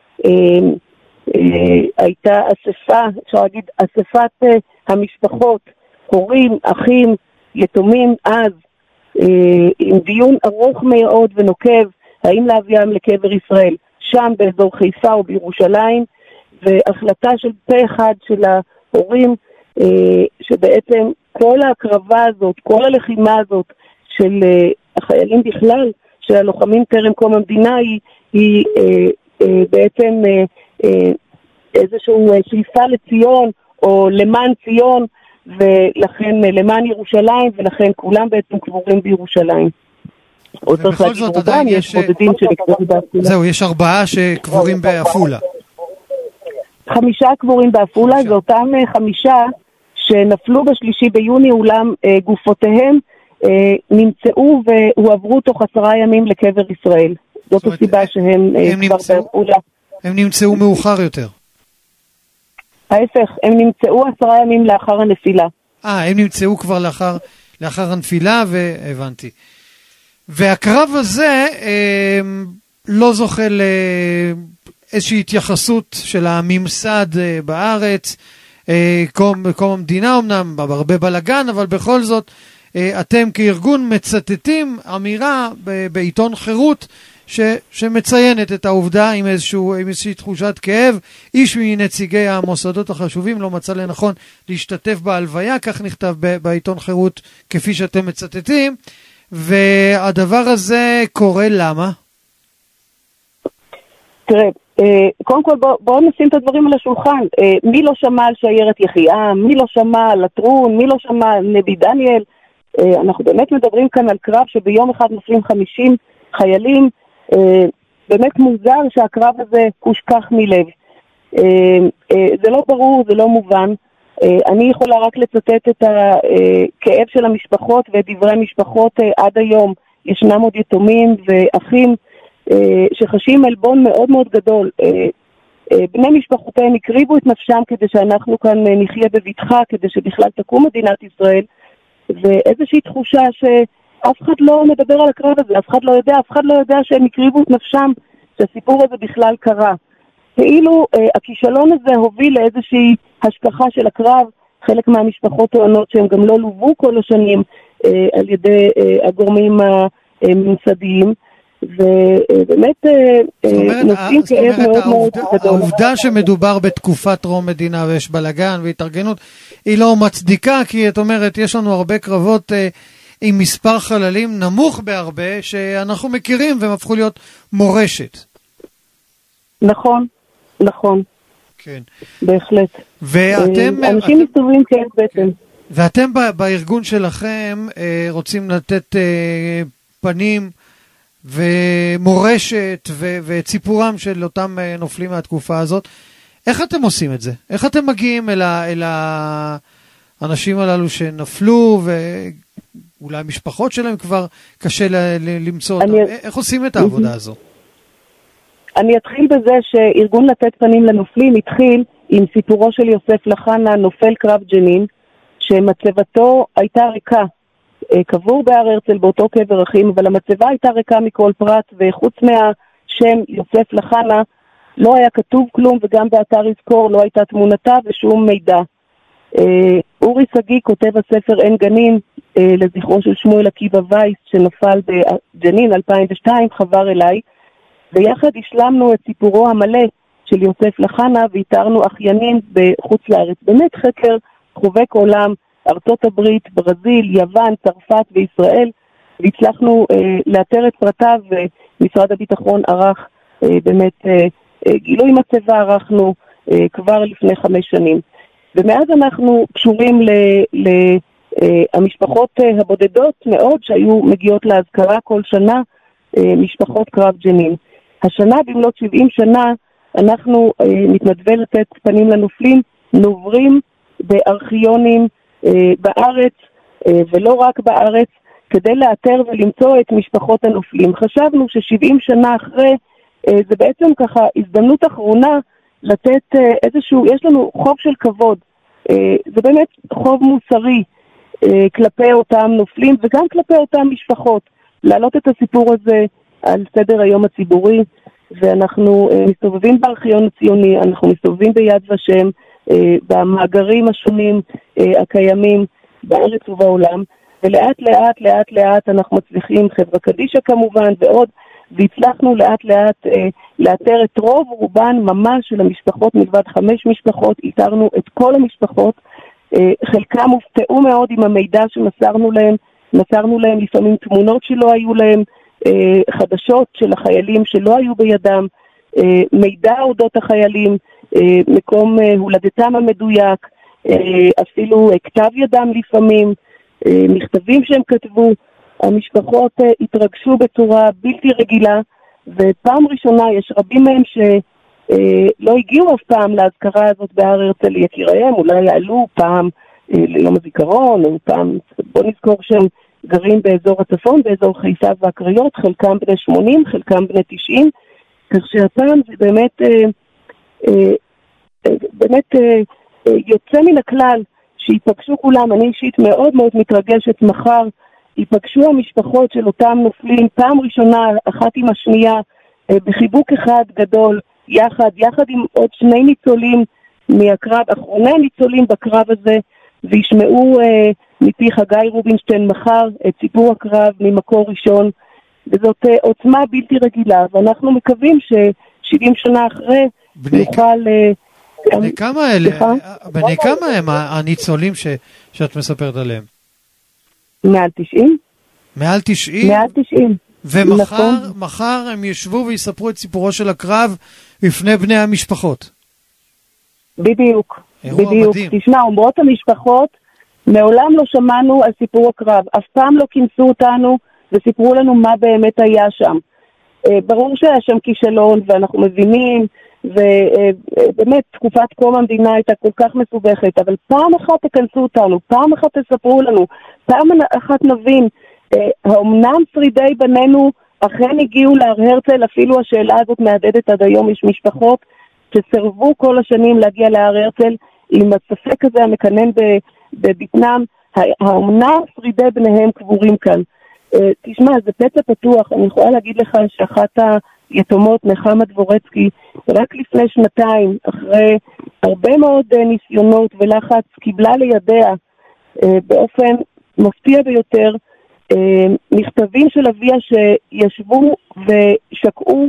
הייתה אספה, אפשר להגיד, אספת המשפחות, הורים, אחים, יתומים, אז עם דיון ארוך מאוד ונוקב, האם להביאם לקבר ישראל שם באזור חיפה או בירושלים, והחלטה של פה אחד של ההורים, שבעצם כל ההקרבה הזאת, כל הלחימה הזאת של החיילים בכלל, של הלוחמים טרם קום המדינה, היא, היא בעצם איזשהו שאיפה לציון או למען ציון, ולכן למען ירושלים, ולכן כולם בעצם קבורים בירושלים. ובכל זאת עדיין יש... זהו, יש ארבעה שקבורים באפולה. חמישה קבורים באפולה, זה אותם חמישה שנפלו בשלישי ביוני, אולם גופותיהם נמצאו והועברו תוך עשרה ימים לקבר ישראל. זאת הסיבה שהם כבר באפולה. הם נמצאו מאוחר יותר. ההפך, הם נמצאו עשרה ימים לאחר הנפילה. אה, הם נמצאו כבר לאחר, לאחר הנפילה, והבנתי. והקרב הזה אה, לא זוכה לאיזושהי התייחסות של הממסד אה, בארץ, אה, קום, קום המדינה אמנם, הרבה בלגן, אבל בכל זאת, אה, אתם כארגון מצטטים אמירה ב- בעיתון חירות, ש, שמציינת את העובדה עם, איזשהו, עם איזושהי תחושת כאב. איש מנציגי המוסדות החשובים לא מצא לנכון להשתתף בהלוויה, כך נכתב ב- בעיתון חירות כפי שאתם מצטטים, והדבר הזה קורה למה? תראה, קודם כל בואו בוא נשים את הדברים על השולחן. מי לא שמע על שיירת יחיעם, מי לא שמע על לטרון, מי לא שמע על נבי דניאל. אנחנו באמת מדברים כאן על קרב שביום אחד נופלים חמישים חיילים. באמת מוזר שהקרב הזה הושכח מלב. זה לא ברור, זה לא מובן. אני יכולה רק לצטט את הכאב של המשפחות ואת דברי המשפחות עד היום. ישנם עוד יתומים ואחים שחשים עלבון מאוד מאוד גדול. בני משפחותיהם הקריבו את נפשם כדי שאנחנו כאן נחיה בביטחה, כדי שבכלל תקום מדינת ישראל, ואיזושהי תחושה שאף אחד לא מדבר על הקרב הזה, אף אחד לא יודע, אף אחד לא יודע שהם הקריבו את נפשם, שהסיפור הזה בכלל קרה. כאילו הכישלון הזה הוביל לאיזושהי השכחה של הקרב. חלק מהמשפחות טוענות שהם גם לא לובו כל השנים על ידי הגורמים הממסדיים, ובאמת נושאים כאב מאוד מאוד גדול. העובדה שמדובר בתקופת טרום מדינה ויש בלגן והתארגנות היא לא מצדיקה, כי את אומרת יש לנו הרבה קרבות עם מספר חללים נמוך בהרבה שאנחנו מכירים והם הפכו להיות מורשת. נכון, נכון. כן. בהחלט. ואתם... אנשים מסתובבים כאב בעצם. ואתם בארגון שלכם רוצים לתת פנים ומורשת וציפורם של אותם נופלים מהתקופה הזאת. איך אתם עושים את זה? איך אתם מגיעים אל האנשים הללו שנפלו ואולי המשפחות שלהם כבר קשה למצוא אותם? איך עושים את העבודה הזו? אני אתחיל בזה שארגון לתת פנים לנופלים התחיל עם סיפורו של יוסף לחנה, נופל קרב ג'נין, שמצבתו הייתה ריקה. קבור בהר הרצל באותו קבר אחים, אבל המצבה הייתה ריקה מכל פרט, וחוץ מהשם יוסף לחנה לא היה כתוב כלום, וגם באתר יזכור לא הייתה תמונתה ושום מידע. אורי סגי כותב הספר אין גנים לזכרו של שמואל עקיבא וייס שנפל בג'נין אלפיים ושתיים, חבר אליי, ויחד השלמנו את סיפורו המלא של יוסף לחנה והתארנו אחיינים בחוץ לארץ. באמת חקר חובק עולם, ארצות הברית, ברזיל, יוון, צרפת וישראל, והצלחנו אה, לאתר את פרטיו, ומשרד הביטחון ערך אה, באמת אה, אה, גילוי מצבה ערכנו אה, כבר לפני חמש שנים. ומאז אנחנו קשורים למשפחות אה, אה, הבודדות מאוד שהיו מגיעות להזכרה כל שנה, אה, משפחות קרב ג'נין. השנה במלאת שבעים שנה אנחנו אה, מתנדבי לתת פנים לנופלים, נוברים בארכיונים אה, בארץ אה, ולא רק בארץ, כדי לאתר ולמצוא את משפחות הנופלים. חשבנו ש-שבעים שנה אחרי אה, זה בעצם ככה הזדמנות אחרונה לתת אה, איזשהו, יש לנו חוב של כבוד, אה, זה באמת חוב מוסרי אה, כלפי אותם נופלים וגם כלפי אותם משפחות, להעלות את הסיפור הזה על סדר היום הציבורי. ואנחנו אה, מסתובבים בארכיון הציוני, אנחנו מסתובבים ביד ושם, אה, במאגרים השונים אה, הקיימים בארץ ובעולם, ולאט לאט לאט לאט אנחנו מצליחים, חברה קדישה כמובן ועוד, והצלחנו לאט לאט אה, לאתר את רוב רובן ממש של המשפחות, מלבד חמש משפחות, איתרנו את כל המשפחות, אה, חלקם הופתעו מאוד עם המידע שמסרנו להם, מסרנו להם לפעמים תמונות שלא היו להם, חדשות של החיילים שלא היו בידם, מידע אודות החיילים, מקום הולדתם המדויק, אפילו כתב ידם לפעמים, מכתבים שהם כתבו. המשפחות התרגשו בצורה בלתי רגילה, ופעם ראשונה יש רבים מהם שלא הגיעו אף פעם להזכרה הזאת בהר הרצל ליקיריהם, אולי יעלו פעם ליום הזיכרון, או פעם, בוא נזכור שהם גרים באזור הצפון, באזור חיפה והקריות, חלקם בני שמונים, חלקם בני תשעים, כך שהפעם זה באמת, אה, אה, באמת אה, אה, יוצא מן הכלל שיפגשו כולם. אני אישית מאוד מאוד מתרגשת, מחר ייפגשו המשפחות של אותם נופלים, פעם ראשונה, אחת עם השנייה, אה, בחיבוק אחד גדול, יחד, יחד עם עוד שני ניצולים מהקרב, אחרוני הניצולים בקרב הזה, וישמעו אה, מפי חגי רובינשטיין מחר את סיפור הקרב ממקור ראשון, וזאת אה, עוצמה בלתי רגילה, ואנחנו מקווים ש-שבעים שנה אחרי נוכל... אה, בני כמה אלה, בני כמה הם הניצולים ש, שאת מספרת עליהם? מעל תשעים. מעל תשעים? מעל תשעים. ומחר מחר הם ישבו ויספרו את סיפורו של הקרב בפני בני המשפחות. בדיוק, אירוע בדיוק. מדהים. תשמע, אומרות המשפחות, מעולם לא שמענו על סיפור הקרב, אף פעם לא כינסו אותנו וסיפרו לנו מה באמת היה שם. ברור שהיה שם כישלון ואנחנו מבינים, ובאמת תקופת קום המדינה הייתה כל כך מסובכת, אבל פעם אחת תכנסו אותנו, פעם אחת תספרו לנו, פעם אחת נבין, האומנם שרידי בנינו אכן הגיעו להר הרצל, אפילו השאלה הזאת מהדהדת עד היום, יש משפחות שסרבו כל השנים להגיע להר הרצל עם הספק הזה המקנן בבטנם, האומנם שרידי בניהם קבורים כאן. תשמע, זה פצע פתוח, אני יכולה להגיד לך שאחת היתומות, נחמה דבורצקי, רק לפני שנתיים, אחרי הרבה מאוד ניסיונות ולחץ, קיבלה לידיה באופן מפתיע ביותר מכתבים של אביה שישבו ושקעו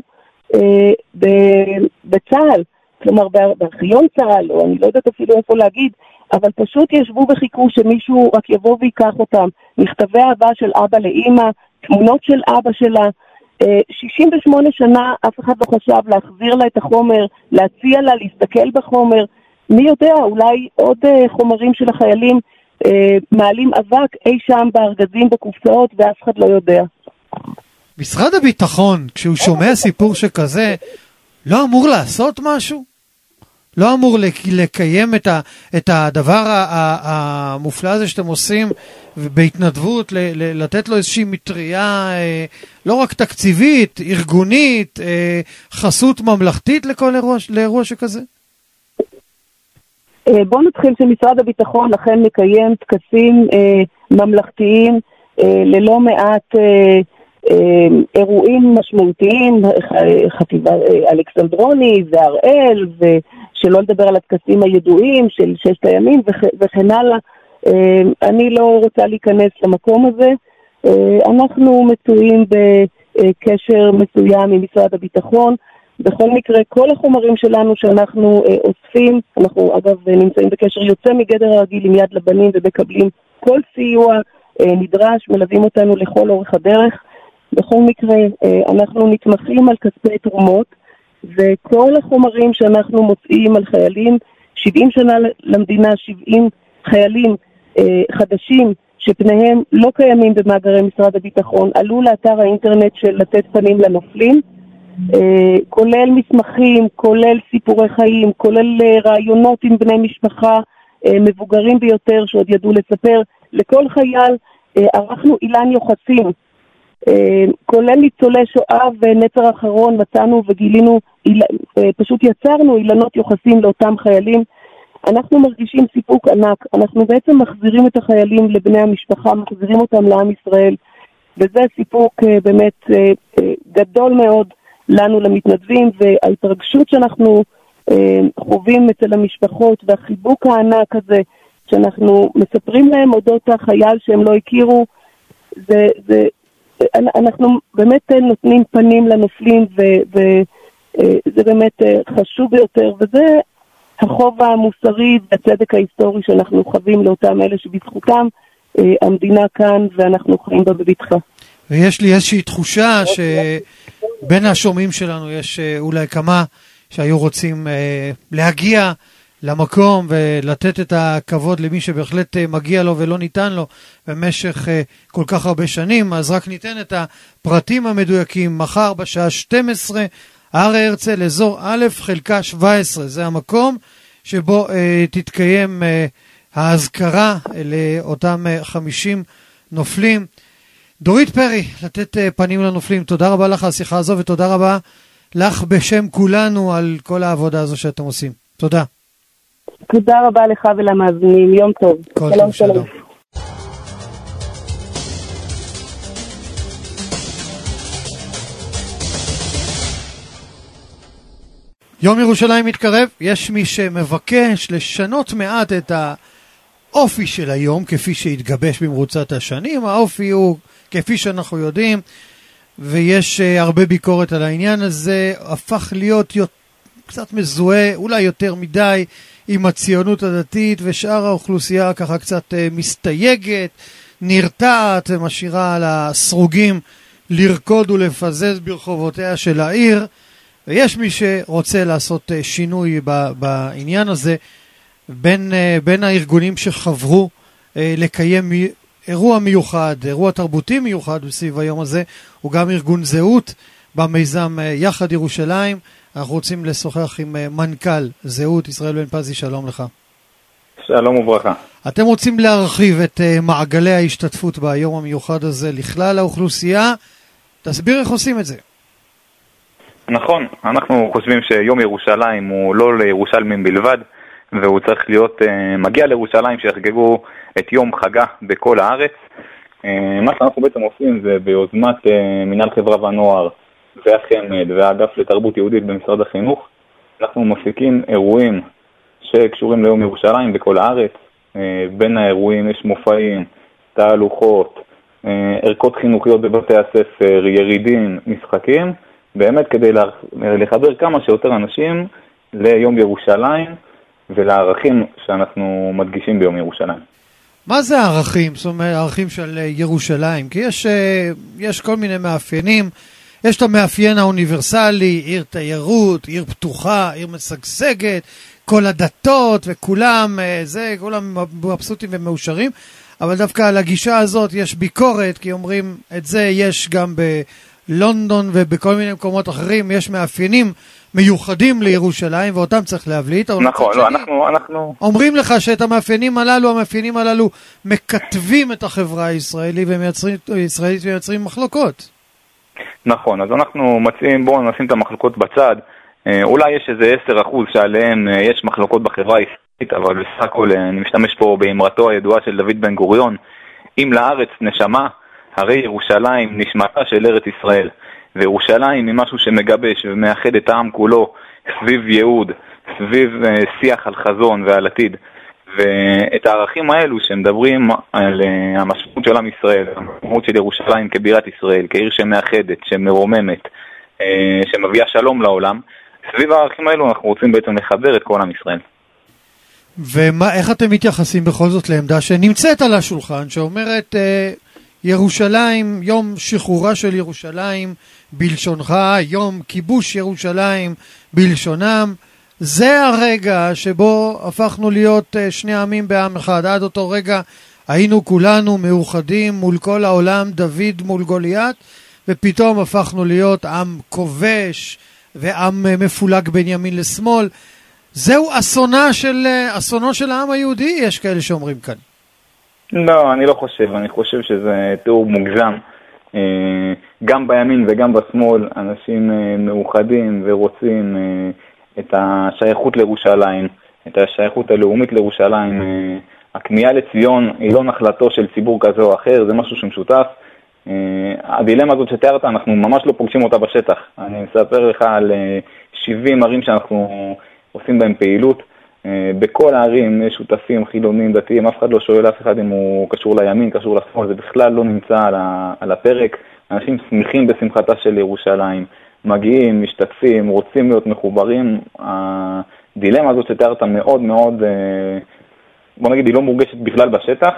בצהל, כלומר בארכיון צהל, או אני לא יודעת אפילו איפה להגיד, אבל פשוט ישבו וחיכו שמישהו רק יבוא ויקח אותם. מכתבי אהבה של אבא לאמא, תמונות של אבא שלה. שישים ושמונה שנה אף אחד לא חשב להחזיר לה את החומר, להציע לה, להסתכל בחומר. מי יודע, אולי עוד חומרים של החיילים מעלים אבק אי שם בארגזים בקופסאות ואף אחד לא יודע. משרד הביטחון, כשהוא שומע סיפור שכזה, לא אמור לעשות משהו? לא אמור לקיים את, ה, את הדבר המופלא הזה שאתם עושים בהתנדבות, לתת לו איזושהי מטריה, לא רק תקציבית, ארגונית, חסות ממלכתית לכל אירוע, לאירוע שכזה? בוא נתחיל שמשרד הביטחון אכן מקיים טקסים ממלכתיים ללא מעט אירועים משמעותיים, חטיבה אלכסנדרוני והראל, ושלא לדבר על הטקסים הידועים של ששת הימים וכן הלאה. אני לא רוצה להיכנס למקום הזה. אנחנו מצויים בקשר מסוים עם משרד הביטחון. בכל מקרה, כל החומרים שלנו שאנחנו אוספים, אנחנו אגב נמצאים בקשר יוצא מגדר הרגיל עם יד לבנים ומקבלים כל סיוע נדרש, מלווים אותנו לכל אורך הדרך. בכל מקרה, אנחנו נתמכים על כספי תרומות, וכל החומרים שאנחנו מוצאים על חיילים, שבעים שנה למדינה, שבעים חיילים חדשים שפניהם לא קיימים במאגרי משרד הביטחון, עלו לאתר האינטרנט של לתת פנים לנופלים, כולל מסמכים, כולל סיפורי חיים, כולל רעיונות עם בני משפחה מבוגרים ביותר שעוד ידעו לספר. לכל חייל ערכנו אילן יוחסין, כולל ניצולי שואה ונצר האחרון, מצאנו וגילינו, פשוט יצרנו אילנות יוחסין לאותם חיילים. אנחנו מרגישים סיפוק ענק, אנחנו בעצם מחזירים את החיילים לבני המשפחה, מחזירים אותם לעם ישראל, וזה סיפוק באמת גדול מאוד לנו למתנדבים, וההתרגשות שאנחנו חווים אצל המשפחות והחיבוק הענק הזה שאנחנו מספרים להם אודות החייל שהם לא הכירו, זה, זה, אנחנו באמת נותנים פנים לנופלים, וזה באמת חשוב ביותר, וזה החוב המוסרי והצדק ההיסטורי שאנחנו חווים לאותם אלה שבזכותם המדינה כאן ואנחנו חיים בה בבטחה. ויש לי איזושהי תחושה שבין השומעים שלנו יש אולי כמה שהיו רוצים להגיע למקום ולתת את הכבוד למי שבהחלט מגיע לו ולא ניתן לו במשך כל כך הרבה שנים. אז רק ניתן את הפרטים המדויקים. מחר בשעה שתים עשרה, הר הרצל, אזור א', חלקה שבע עשרה. זה המקום שבו אה, תתקיים אה, ההזכרה לאותם אה, חמישים נופלים. דורית פרי, לתת אה, פנים לנופלים, תודה רבה לך על השיחה הזו, ותודה רבה לך בשם כולנו על כל העבודה הזו שאתם עושים. תודה. תודה רבה לך ולמאזינים, יום טוב. כל טוב, שלום. שלום. יום ירושלים מתקרב, יש מי שמבקש לשנות מעט את האופי של היום כפי שהתגבש במרוצת השנים. האופי הוא כפי שאנחנו יודעים, ויש הרבה ביקורת על העניין הזה, הפך להיות קצת מזוהה, אולי יותר מדי, עם הציונות הדתית, ושאר האוכלוסייה ככה קצת מסתייגת, נרתעת ומשאירה על הסרוגים לרקוד ולפזז ברחובותיה של העיר. ויש מי שרוצה לעשות שינוי בעניין הזה, בין, בין הארגונים שחברו לקיים אירוע מיוחד, אירוע תרבותי מיוחד בסביב היום הזה, הוא גם ארגון זהות במיזם יחד ירושלים. אנחנו רוצים לשוחח עם מנכ"ל זהות, ישראל בן פזי, שלום לך. שלום וברכה. אתם רוצים להרחיב את מעגלי ההשתתפות ביום המיוחד הזה לכלל האוכלוסייה, תסביר איך עושים את זה. נכון, אנחנו חושבים שיום ירושלים הוא לא לירושלמים בלבד, והוא צריך להיות מגיע לירושלים שיחגגו את יום חגה בכל הארץ. מה שאנחנו בעצם עושים זה ביוזמת מינהל חברה והנוער והחמ"ד והאגף לתרבות יהודית במשרד החינוך, אנחנו מפיקים אירועים שקשורים ליום ירושלים בכל הארץ. בין האירועים יש מופעים, תהלוכות, ערכות חינוכיות בבתי הספר, ירידים, משחקים, באמת כדי לחבר כמה שיותר אנשים ליום ירושלים ולערכים שאנחנו מדגישים ביום ירושלים. מה זה הערכים? זאת אומרת, הערכים של ירושלים? כי יש, יש כל מיני מאפיינים. יש את המאפיין האוניברסלי, עיר תיירות, עיר פתוחה, עיר משגשגת, כל הדתות וכולם, זה, כולם מבסוטים ומאושרים. אבל דווקא על הגישה הזאת יש ביקורת, כי אומרים את זה יש גם בלונדון ובכל מיני מקומות אחרים, יש מאפיינים מיוחדים לירושלים, ואותם צריך להבליט. נכון, לא, אנחנו, אנחנו... אומרים לך שאת המאפיינים הללו, המאפיינים הללו מקטבים את החברה הישראלית ומייצרים, ישראלית ומייצרים מחלוקות. נכון, אז אנחנו מציעים, בואו נשים את המחלוקות בצד. אולי יש איזה עשר אחוז שעליהם יש מחלוקות בחברה הישראלית, אבל בסך הכל אני משתמש פה באמרתו הידועה של דוד בן גוריון, אם לארץ נשמה, הרי ירושלים נשמתה של ארץ ישראל. וירושלים היא משהו שמגבש ומאחד את העם כולו סביב ייעוד, סביב שיח על חזון ועל עתיד. ואת הערכים האלו שמדברים על המשמעות של עם ישראל, המשמעות של ירושלים כבירת ישראל, כעיר שמאחדת, שמרוממת, שמביאה שלום לעולם, סביב הערכים האלו אנחנו רוצים בעצם לחבר את כל עם ישראל. ואיך אתם מתייחסים בכל זאת לעמדה שנמצאת על השולחן, שאומרת ירושלים, יום שחרורה של ירושלים בלשונך, יום כיבוש ירושלים בלשונם, זה הרגע שבו הפכנו להיות שני עמים בעם אחד. עד אותו רגע היינו כולנו מאוחדים מול כל העולם, דוד מול גוליית, ופתאום הפכנו להיות עם כובש ועם מפולג בין ימין לשמאל. זהו אסונה של, אסונו של העם היהודי, יש כאלה שאומרים כאן. לא, אני לא חושב, אני חושב שזה תיאור מוגזם. גם בימין וגם בשמאל אנשים מאוחדים ורוצים את השייכות לירושלים, את השייכות הלאומית לירושלים. הכמיהה לציון היא לא נחלתו של ציבור כזה או אחר, זה משהו שמשותף. הדילמה הזאת שתיארת, אנחנו ממש לא פוגשים אותה בשטח. אני מספר לך על שבעים ערים שאנחנו עושים בהם פעילות. בכל הערים יש שותפים חילונים, דתיים, אף אחד לא שואל אף אחד אם הוא קשור לימין, קשור לשמאל, זה בכלל לא נמצא על הפרק. אנשים שמחים בשמחתה של ירושלים, מגיעים, משתתפים, רוצים להיות מחוברים. הדילמה הזאת שתיארת מאוד מאוד, בוא נגיד, היא לא מורגשת בכלל בשטח,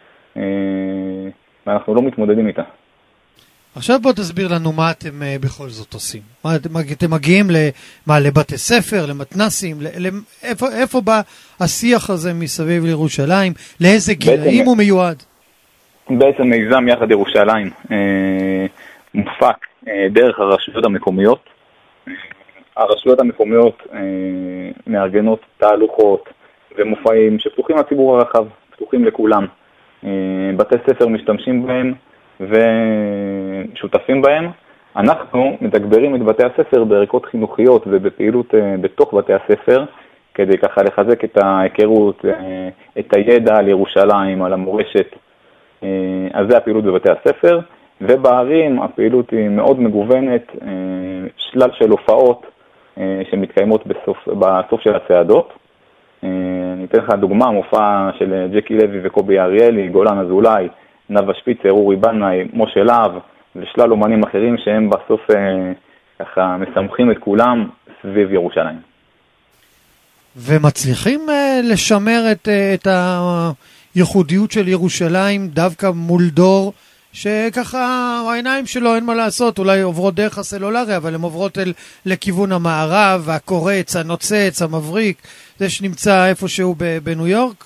ואנחנו לא מתמודדים איתה. עכשיו בוא תסביר לנו מה אתם בכל זאת עושים. מה, אתם מגיעים למה, לבתי ספר, למתנסים, איפה, איפה בא השיח הזה מסביב לירושלים? לאיזה גילאים הוא מיועד? בעצם מיזם יחד ירושלים מופק דרך הרשויות המקומיות. הרשויות המקומיות מארגנות תהלוכות ומופעים שפתוחים לציבור הרחב, פתוחים לכולם. בתי ספר משתמשים בהם ושותפים בהם. אנחנו מתגברים את בתי הספר בערכות חינוכיות ובפעילות בתוך בתי הספר, כדי ככה לחזק את ההיכרות, את הידע על ירושלים, על המורשת. אז זה הפעילות בבתי הספר. ובערים הפעילות היא מאוד מגוונת, שלל של הופעות שמתקיימות בסוף, בסוף של הצעדות. אני אתן לך דוגמה, מופע של ג'קי לוי וקובי אריאלי, גולן אזולאי, נווה שפיצר, אורי בנאי, משה להב ושלל אומנים אחרים שהם בסוף ככה מסמכים את כולם סביב ירושלים. ומצליחים לשמר את, את הייחודיות של ירושלים דווקא מול דור שככה העיניים שלו אין מה לעשות, אולי עוברות דרך הסלולרי, אבל הן עוברות אל, לכיוון המערב, הקורץ, הנוצץ, המבריק, זה שנמצא איפשהו בניו יורק?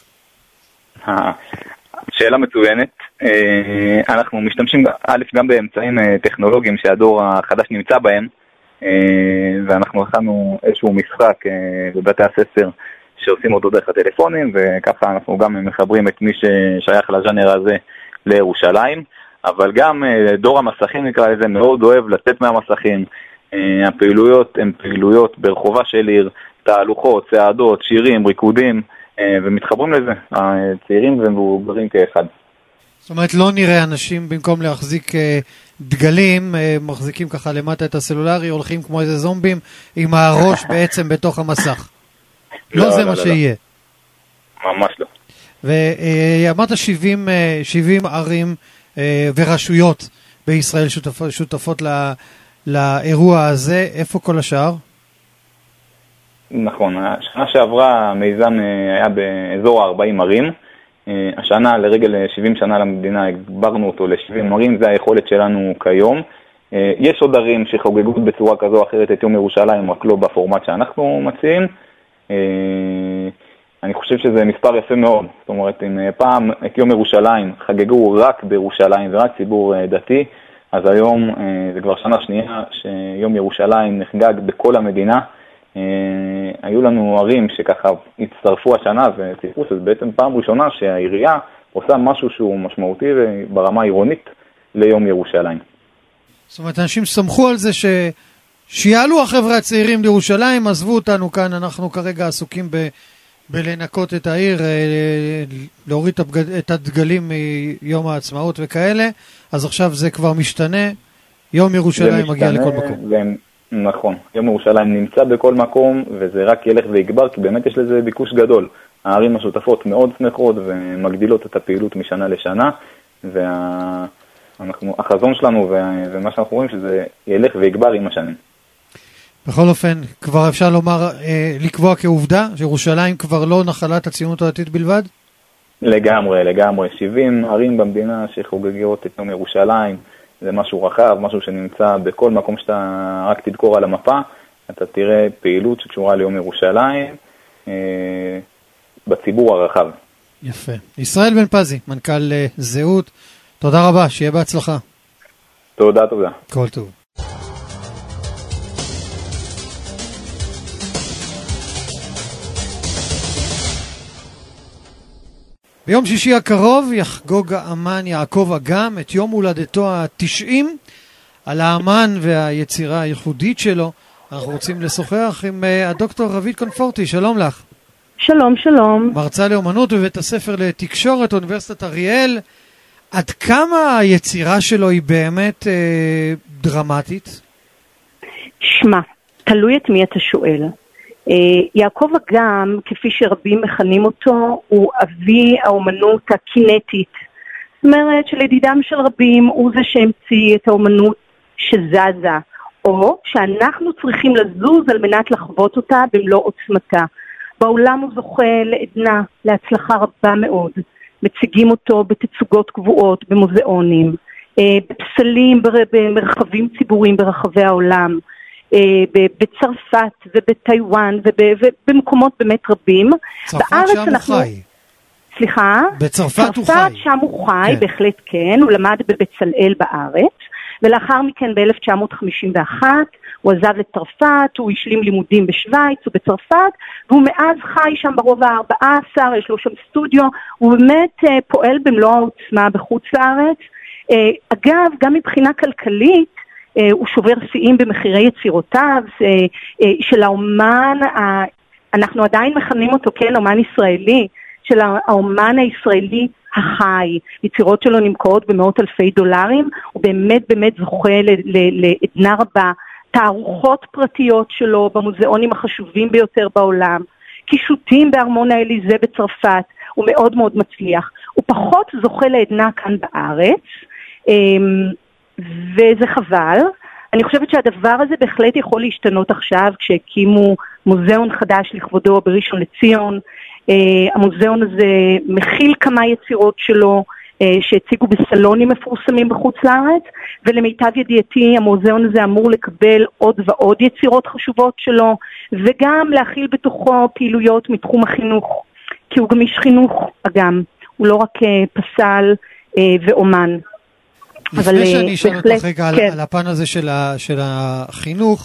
שאלה מצוינת. אנחנו משתמשים א' גם באמצעים טכנולוגיים שהדור החדש נמצא בהם, ואנחנו הכנו איזשהו משחק בבתי הספר שעושים אותו דרך הטלפונים, וככה אנחנו גם מחברים את מי ששייך לז'אנר הזה לירושלים, אבל גם דור המסכים נקרא לזה מאוד אוהב לצאת מהמסכים. הפעילויות הן פעילויות ברחובה של עיר, תהלוכות, צעדות, שירים, ריקודים, ומתחברים לזה, הצעירים ומבוגרים כאחד. זאת אומרת, לא נראה אנשים במקום להחזיק דגלים, מחזיקים ככה למטה את הסלולרי, הולכים כמו איזה זומבים עם הראש בעצם בתוך המסך. לא, לא זה לא, מה לא, שיהיה. ממש לא. ואמרת שבעים, שבעים ערים ורשויות בישראל שותפות, שותפות לא, לאירוע הזה. איפה כל השאר? נכון, השנה שעברה המיזם היה באזור ה-ארבעים ערים. השנה לרגל שבעים שנה למדינה הגברנו אותו ל-שבעים ערים, זה היכולת שלנו כיום. יש עוד ערים שחוגגות בצורה כזו או אחרת את יום ירושלים, רק לא בפורמט שאנחנו מציעים. אני חושב שזה מספר יפה מאוד. זאת אומרת, אם פעם את יום ירושלים חגגו רק בירושלים ורק ציבור דתי, אז היום זה כבר שנה שנייה שיום ירושלים נחגג בכל המדינה. היו לנו ערים שככה הצטרפו השנה וציפו שזה בעצם פעם ראשונה שהעירייה עושה משהו שהוא משמעותי ברמה עירונית ליום ירושלים. זאת אומרת, אנשים סמכו על זה ש... שיעלו החבר'ה הצעירים לירושלים, עזבו אותנו כאן, אנחנו כרגע עסוקים ב... בלנקות את העיר, להוריד את הדגלים מיום העצמאות וכאלה, אז עכשיו זה כבר משתנה, יום ירושלים מגיע לכל מקום. זה... נכון, יום ירושלים נמצא בכל מקום, וזה רק ילך ויגבר, כי באמת יש לזה ביקוש גדול. הערים השותפות מאוד שמחות ומגדילות את הפעילות משנה לשנה, והחזון שלנו ומה שאנחנו רואים שזה ילך ויגבר עם השנים. בכל אופן, כבר אפשר לומר, לקבוע כעובדה, שירושלים כבר לא נחלת הציונות הדתית בלבד? לגמרי, לגמרי. שבעים ערים במדינה שחוגגות את יום ירושלים, זה משהו רחב, משהו שנמצא בכל מקום שאתה רק תדקור על המפה, אתה תראה פעילות שקשורה ליום ירושלים אה, בציבור הרחב. יפה. ישראל בן פזי, מנכ"ל אה, זהות, תודה רבה, שיהיה בהצלחה. תודה, תודה. כל טוב. ביום שישי הקרוב יחגוג האמן יעקב אגם את יום הולדתו ה-תשעים. על האמן והיצירה הייחודית שלו אנחנו רוצים לשוחח עם הדוקטור רבית קונפורטי. שלום לך. שלום, שלום. מרצה לאומנות בבית הספר לתקשורת אוניברסיטת אריאל. עד כמה היצירה שלו היא באמת אה, דרמטית? שמה, תלוי את מי אתה שואל. יעקב אגם, כפי שרבים מכנים אותו, הוא אבי האומנות הקינטית. זאת אומרת שלדידם של רבים הוא זה שהמציא את האומנות שזזה, או שאנחנו צריכים לזוז על מנת לחוות אותה במלוא עוצמתה. בעולם הוא זוכה לעדנה, להצלחה רבה מאוד. מציגים אותו בתצוגות קבועות, במוזיאונים, בפסלים, במרחבים ציבוריים ברחבי העולם. בצרפת ובטיואן ובמקומות באמת רבים. צרפת שם אנחנו... הוא חי. סליחה? בצרפת הוא חי. צרפת שם הוא חי, כן. בהחלט כן. הוא למד בבצלאל בארץ, ולאחר מכן ב-אלף תשע מאות חמישים ואחת הוא עזב לצרפת, הוא השלים לימודים בשוויץ ובצרפת, והוא מאז חי שם ברוב ה-ארבע עשרה, יש לו שם סטודיו, הוא באמת uh, פועל במלוא העוצמה בחוץ לארץ. Uh, אגב, גם מבחינה כלכלית, הוא שובר שיאים במחירי יצירותיו של האומן, אנחנו עדיין מכנים אותו, כן, אומן ישראלי, של האומן הישראלי החי. יצירות שלו נמכרות במאות אלפי דולרים, הוא באמת באמת זוכה לעדנה רבה. תערוכות פרטיות שלו במוזיאונים החשובים ביותר בעולם, קישוטים בארמון האליזה בצרפת, הוא מאוד מאוד מצליח. הוא פחות זוכה לעדנה כאן בארץ, וזה חבל. אני חושבת שהדבר הזה בהחלט יכול להשתנות עכשיו, כשהקימו מוזיאון חדש לכבודו בראשון לציון. המוזיאון הזה מכיל כמה יצירות שלו, שהציגו בסלונים מפורסמים בחוץ לארץ, ולמיטב ידיעתי המוזיאון הזה אמור לקבל עוד ועוד יצירות חשובות שלו, וגם להכיל בתוכו פעילויות מתחום החינוך, כי הוא גם איש חינוך אגם, הוא לא רק פסל ואומן. לפני שאני אשאל אותך רגע כן. על, על הפן הזה של, ה, של החינוך,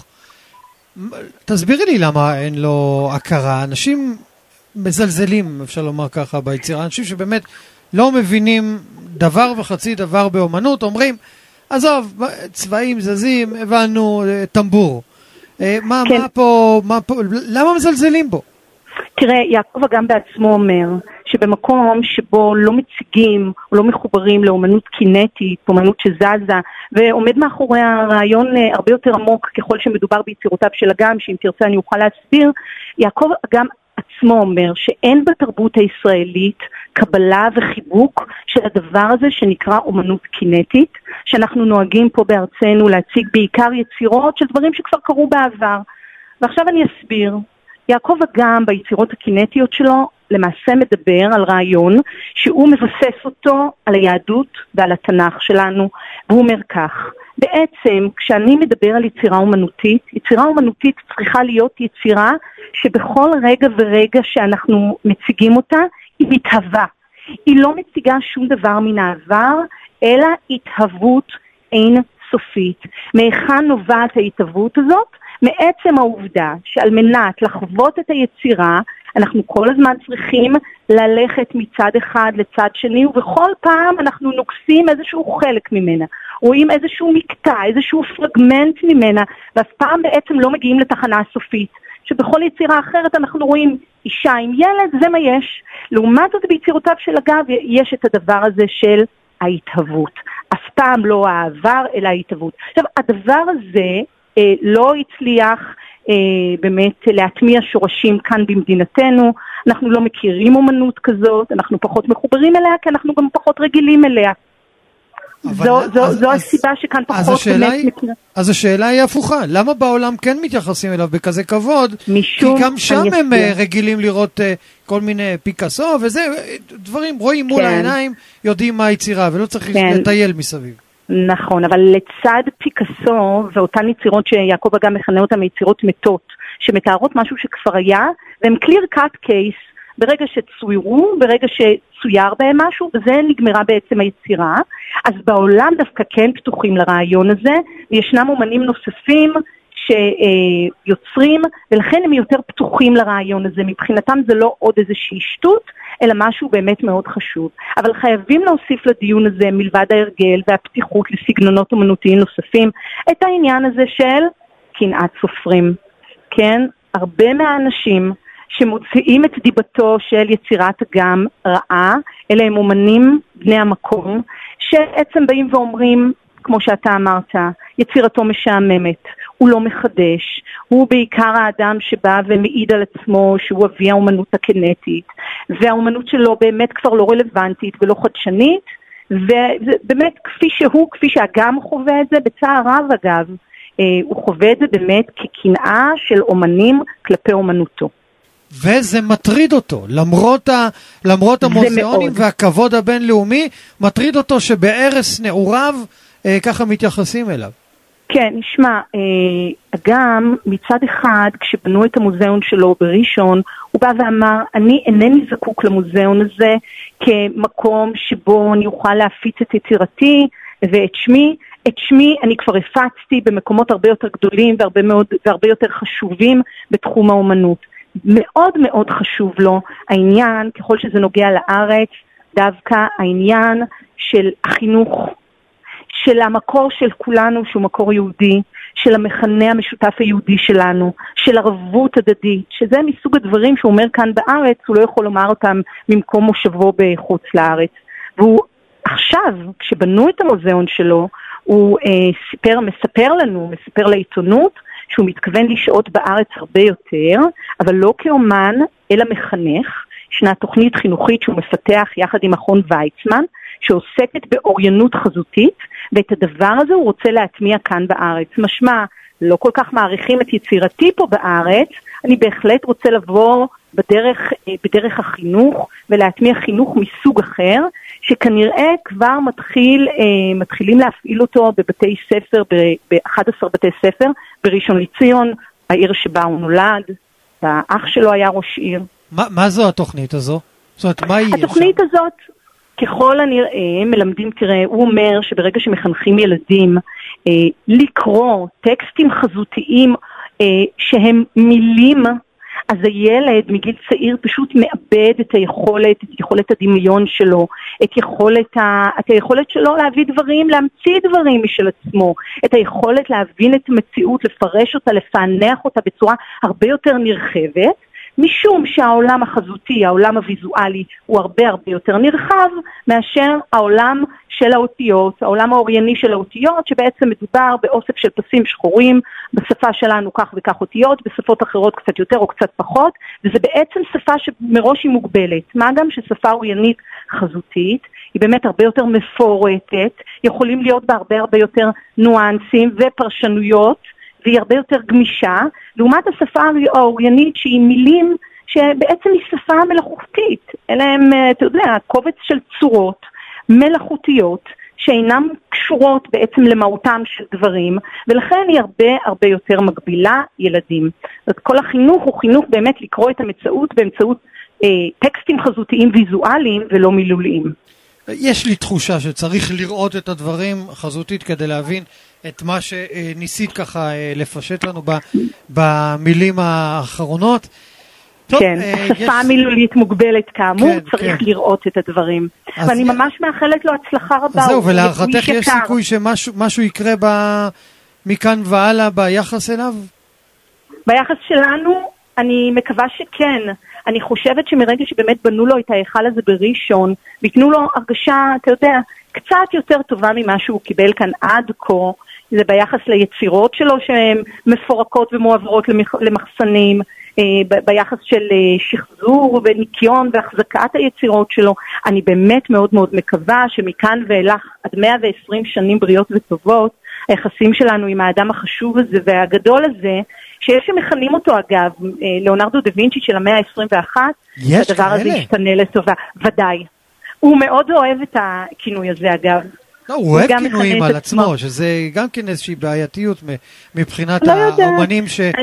תסבירי לי למה אין לו הכרה. אנשים מזלזלים, אפשר לומר ככה, ביצירה, אנשים שבאמת לא מבינים דבר וחצי דבר באומנות, אומרים, עזוב, צבעים זזים, הבנו, טמבור. מה, כן. מה פה, מה פה, למה מזלזלים בו? תראה, יעקב אגם בעצמו אומר שבמקום שבו לא מציגים או לא מחוברים לאומנות קינטית, אומנות שזזה, ועומד מאחורי הרעיון הרבה יותר עמוק ככל שמדובר ביצירותיו של אגם, שאם תרצה אני אוכל להסביר, יעקב אגם עצמו אומר שאין בתרבות הישראלית קבלה וחיבוק של הדבר הזה שנקרא אומנות קינטית, שאנחנו נוהגים פה בארצנו להציג בעיקר יצירות של דברים שכבר קרו בעבר. ועכשיו אני אסביר. יעקב אגם ביצירות הקינטיות שלו למעשה מדבר על רעיון שהוא מבסס אותו על היהדות ועל התנ"ך שלנו, והוא אומר כך, בעצם כשאני מדבר על יצירה אומנותית, יצירה אומנותית צריכה להיות יצירה שבכל רגע ורגע שאנחנו מציגים אותה היא מתהווה, היא לא מציגה שום דבר מן העבר אלא התהוות אין סופית. מהיכן נובעת ההתהוות הזאת? מעצם העובדה שעל מנת לחוות את היצירה אנחנו כל הזמן צריכים ללכת מצד אחד לצד שני, ובכל פעם אנחנו נוקסים איזשהו חלק ממנה, רואים איזשהו מקטע, איזשהו פרגמנט ממנה, ואף פעם בעצם לא מגיעים לתחנה הסופית, שבכל יצירה אחרת אנחנו רואים אישה עם ילד, זה מה יש. לעומת זאת ביצירותיו של אגב יש את הדבר הזה של ההתהוות, אף פעם לא העבר אלא ההתהוות. עכשיו הדבר הזה אה, לא הצליח אה, באמת להטמיע שורשים כאן במדינתנו, אנחנו לא מכירים אומנות כזאת, אנחנו פחות מחוברים אליה כי אנחנו גם פחות רגילים אליה. זו, זו, אז, זו אז, הסיבה שכאן פחות באמת היא, מכירה. אז השאלה היא הפוכה, למה בעולם כן מתייחסים אליו בכזה כבוד? משום, כי גם שם הם אסביר. רגילים לראות uh, כל מיני פיקאסו וזה, דברים רואים מול כן. העיניים, יודעים מה היצירה ולא צריך כן. לטייל מסביב. נכון, אבל לצד פיקאסו ואותן יצירות שיעקב אגם מכנה אותן יצירות מתות, שמתארות משהו שכבר היה, והם clear cut case, ברגע שצוירו, ברגע שצויר בהם משהו, וזה נגמרה בעצם היצירה, אז בעולם דווקא כן פתוחים לרעיון הזה, וישנם אומנים נוספים שיוצרים, ולכן הם יותר פתוחים לרעיון הזה. מבחינתם זה לא עוד איזושהי שטות, אלא משהו באמת מאוד חשוב. אבל חייבים להוסיף לדיון הזה, מלבד ההרגל והפתיחות לסגנונות אומנותיים נוספים, את העניין הזה של קנאת סופרים. כן? הרבה מהאנשים שמוציאים את דיבתו של יצירת אגם רעה, אלה הם אומנים בני המקום, שעצם באים ואומרים, כמו שאתה אמרת, יצירתו משעממת, הוא לא מחדש, הוא בעיקר האדם שבא ומעיד על עצמו שהוא אבי האומנות הקינטית, והאומנות שלו באמת כבר לא רלוונטית ולא חדשנית, ובאמת כפי שהוא, כפי שאגם חווה את זה, בצער רב אגב, הוא חווה את זה באמת כקנאה של אומנים כלפי אומנותו. וזה מטריד אותו, למרות, ה, למרות המוזיאונים והכבוד הבינלאומי, מטריד אותו שבערש נעוריו אה, ככה מתייחסים אליו. כן, נשמע, אה, אגם מצד אחד, כשבנו את המוזיאון שלו בראשון, הוא בא ואמר, אני אינני זקוק למוזיאון הזה כמקום שבו אני אוכל להפיץ את יצירתי ואת שמי, את שמי אני כבר הפצתי במקומות הרבה יותר גדולים והרבה, מאוד, והרבה יותר חשובים בתחום האומנות. מאוד מאוד חשוב לו העניין, ככל שזה נוגע לארץ, דווקא העניין של החינוך, של המקור של כולנו שהוא מקור יהודי, של המכנה המשותף היהודי שלנו, של ערבות הדדית, שזה מסוג הדברים שהוא אומר כאן בארץ, הוא לא יכול לומר אותם ממקום מושבו בחוץ לארץ. והוא עכשיו, כשבנו את המוזיאון שלו, הוא אה, סיפר, מספר לנו, מספר לעיתונות, שהוא מתכוון לשעות בארץ הרבה יותר, אבל לא כאומן, אלא מחנך. ישנה תוכנית חינוכית שהוא מפתח יחד עם מכון ויצמן, שעוסקת באוריינות חזותית, ואת הדבר הזה הוא רוצה להטמיע כאן בארץ. משמע, לא כל כך מעריכים את יצירתי פה בארץ, אני בהחלט רוצה לבוא בדרך, בדרך החינוך, ולהטמיע חינוך מסוג אחר, שכנראה כבר מתחיל, מתחילים להפעיל אותו בבתי ספר, ב-אחד עשר בתי ספר, בראשון לציון, העיר שבה הוא נולד, האח שלו היה ראש עיר. מה, מה זו התוכנית הזו? זאת אומרת, מה היא? התוכנית שם? הזאת, ככל הנראה, מלמדים, תראה, הוא אומר שברגע שמחנכים ילדים אה, לקרוא טקסטים חזותיים אה, שהם מילים, אז הילד מגיל צעיר פשוט מאבד את היכולת, את יכולת הדמיון שלו, את יכולת, ה, את היכולת שלו להביא דברים, להמציא דברים משל עצמו, את היכולת להבין את המציאות, לפרש אותה, לפענח אותה בצורה הרבה יותר נרחבת, משום שהעולם החזותי, העולם הוויזואלי, הוא הרבה הרבה יותר נרחב מאשר העולם של האותיות, העולם האורייני של האותיות, שבעצם מדובר באוסף של פסים שחורים, בשפה שלנו כך וכך אותיות, בשפות אחרות קצת יותר או קצת פחות, וזה בעצם שפה שמראש היא מוגבלת. מה גם ששפה אוריינית חזותית, היא באמת הרבה יותר מפורטת, יכולים להיות בה הרבה הרבה יותר ניואנסים ופרשנויות, והיא הרבה יותר גמישה, לעומת השפה האוריינית שהיא מילים שבעצם היא שפה מלאכותית. אלה הם, אתה יודע, קובץ של צורות מלאכותיות שאינן קשורות בעצם למהותם של דברים, ולכן היא הרבה הרבה יותר מגבילה ילדים. אז כל החינוך הוא חינוך באמת לקרוא את המציאות באמצעות אה, טקסטים חזותיים ויזואליים ולא מילוליים. יש לי תחושה שצריך לראות את הדברים חזותית כדי להבין את מה שניסית ככה לפשט לנו במילים האחרונות. כן, השפה המילולית מוגבלת כאמור, צריך לראות את הדברים. ואני ממש מאחלת לו הצלחה רבה. זהו, ולהערכתך יש סיכוי שמשהו יקרה מכאן והלאה ביחס אליו? ביחס שלנו, אני מקווה שכן. אני חושבת שמרגע שבאמת בנו לו את ההיכל הזה בראשון, ויתנו לו הרגשה, אתה יודע, קצת יותר טובה ממה שהוא קיבל כאן עד כה, זה ביחס ליצירות שלו שהן מפורקות ומועברות למחסנים, ביחס של שחזור וניקיון והחזקת היצירות שלו. אני באמת מאוד מאוד מקווה שמכאן ואילך עד מאה ועשרים שנים בריאות וטובות, היחסים שלנו עם האדם החשוב הזה והגדול הזה, שיש שמכנים אותו אגב, ליאונרדו דה וינצ'י של המאה ה-עשרים ואחת, הדבר הזה ישתנה לטובה, ודאי. הוא מאוד אוהב את הכינוי הזה אגב. לא, הוא אוהב כינויים על עצמו, שזה גם כן איזושהי בעייתיות מבחינת האומנים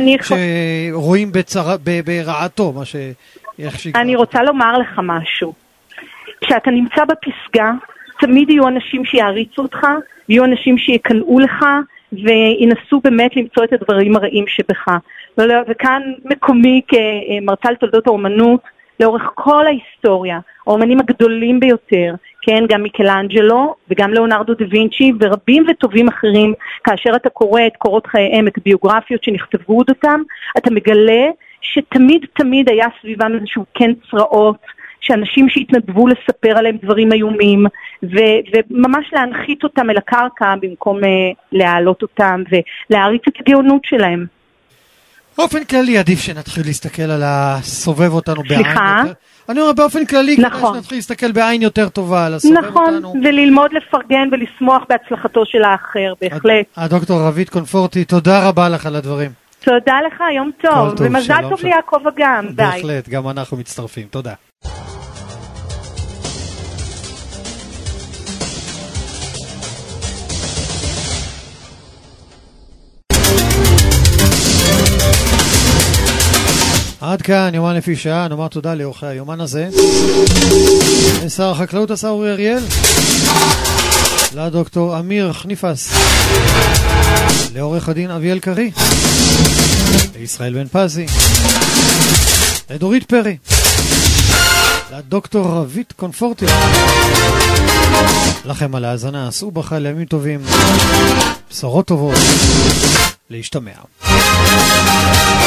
שרואים ברעתו, מה ש... אני רוצה לומר לך משהו. כשאתה נמצא בפסגה, תמיד יהיו אנשים שיעריצו אותך, יהיו אנשים שיקנאו לך, וינסו באמת למצוא את הדברים הרעים שבך. וכאן מקומי כמרצה לתולדות האומנות, לאורך כל ההיסטוריה, האומנים הגדולים ביותר, כן, גם מיקלאנג'לו וגם ליאונרדו דה וינצ'י ורבים וטובים אחרים, כאשר אתה קורא את קורות חייהם, את הביוגרפיות שנכתבו אותם, אתה מגלה שתמיד תמיד היה סביבם איזשהו כן צרעות, שאנשים שהתנדבו לספר עליהם דברים איומים, ו- וממש להנחית אותם אל הקרקע במקום uh, להעלות אותם ולהעריץ את הגאונות שלהם. באופן כללי עדיף שנתחיל להסתכל על הסובב אותנו בעין יותר. אני אומר באופן כללי, נכון. כדי שנתחיל להסתכל בעין יותר טובה על הסובב נכון, אותנו. נכון, וללמוד לפרגן ולשמוח בהצלחתו של האחר, בהחלט. הדוקטור רבית קונפורטי, תודה רבה לך על הדברים. תודה לך, יום טוב, טוב ומזל טוב של... ליעקב אגם, די. בהחלט, גם אנחנו מצטרפים, תודה. עד כאן יומן לפי שעה, נאמר תודה לאורחי היומן הזה, לשר החקלאות השר אורי אריאל, לדוקטור אמיר חניפס, לעורך הדין אביאל קרי, לישראל בן פזי, לדורית פרי, לדוקטור רבית קונפורטי. לכם על ההאזנה, עשו בך לימים טובים, בשורות טובות, להשתמע.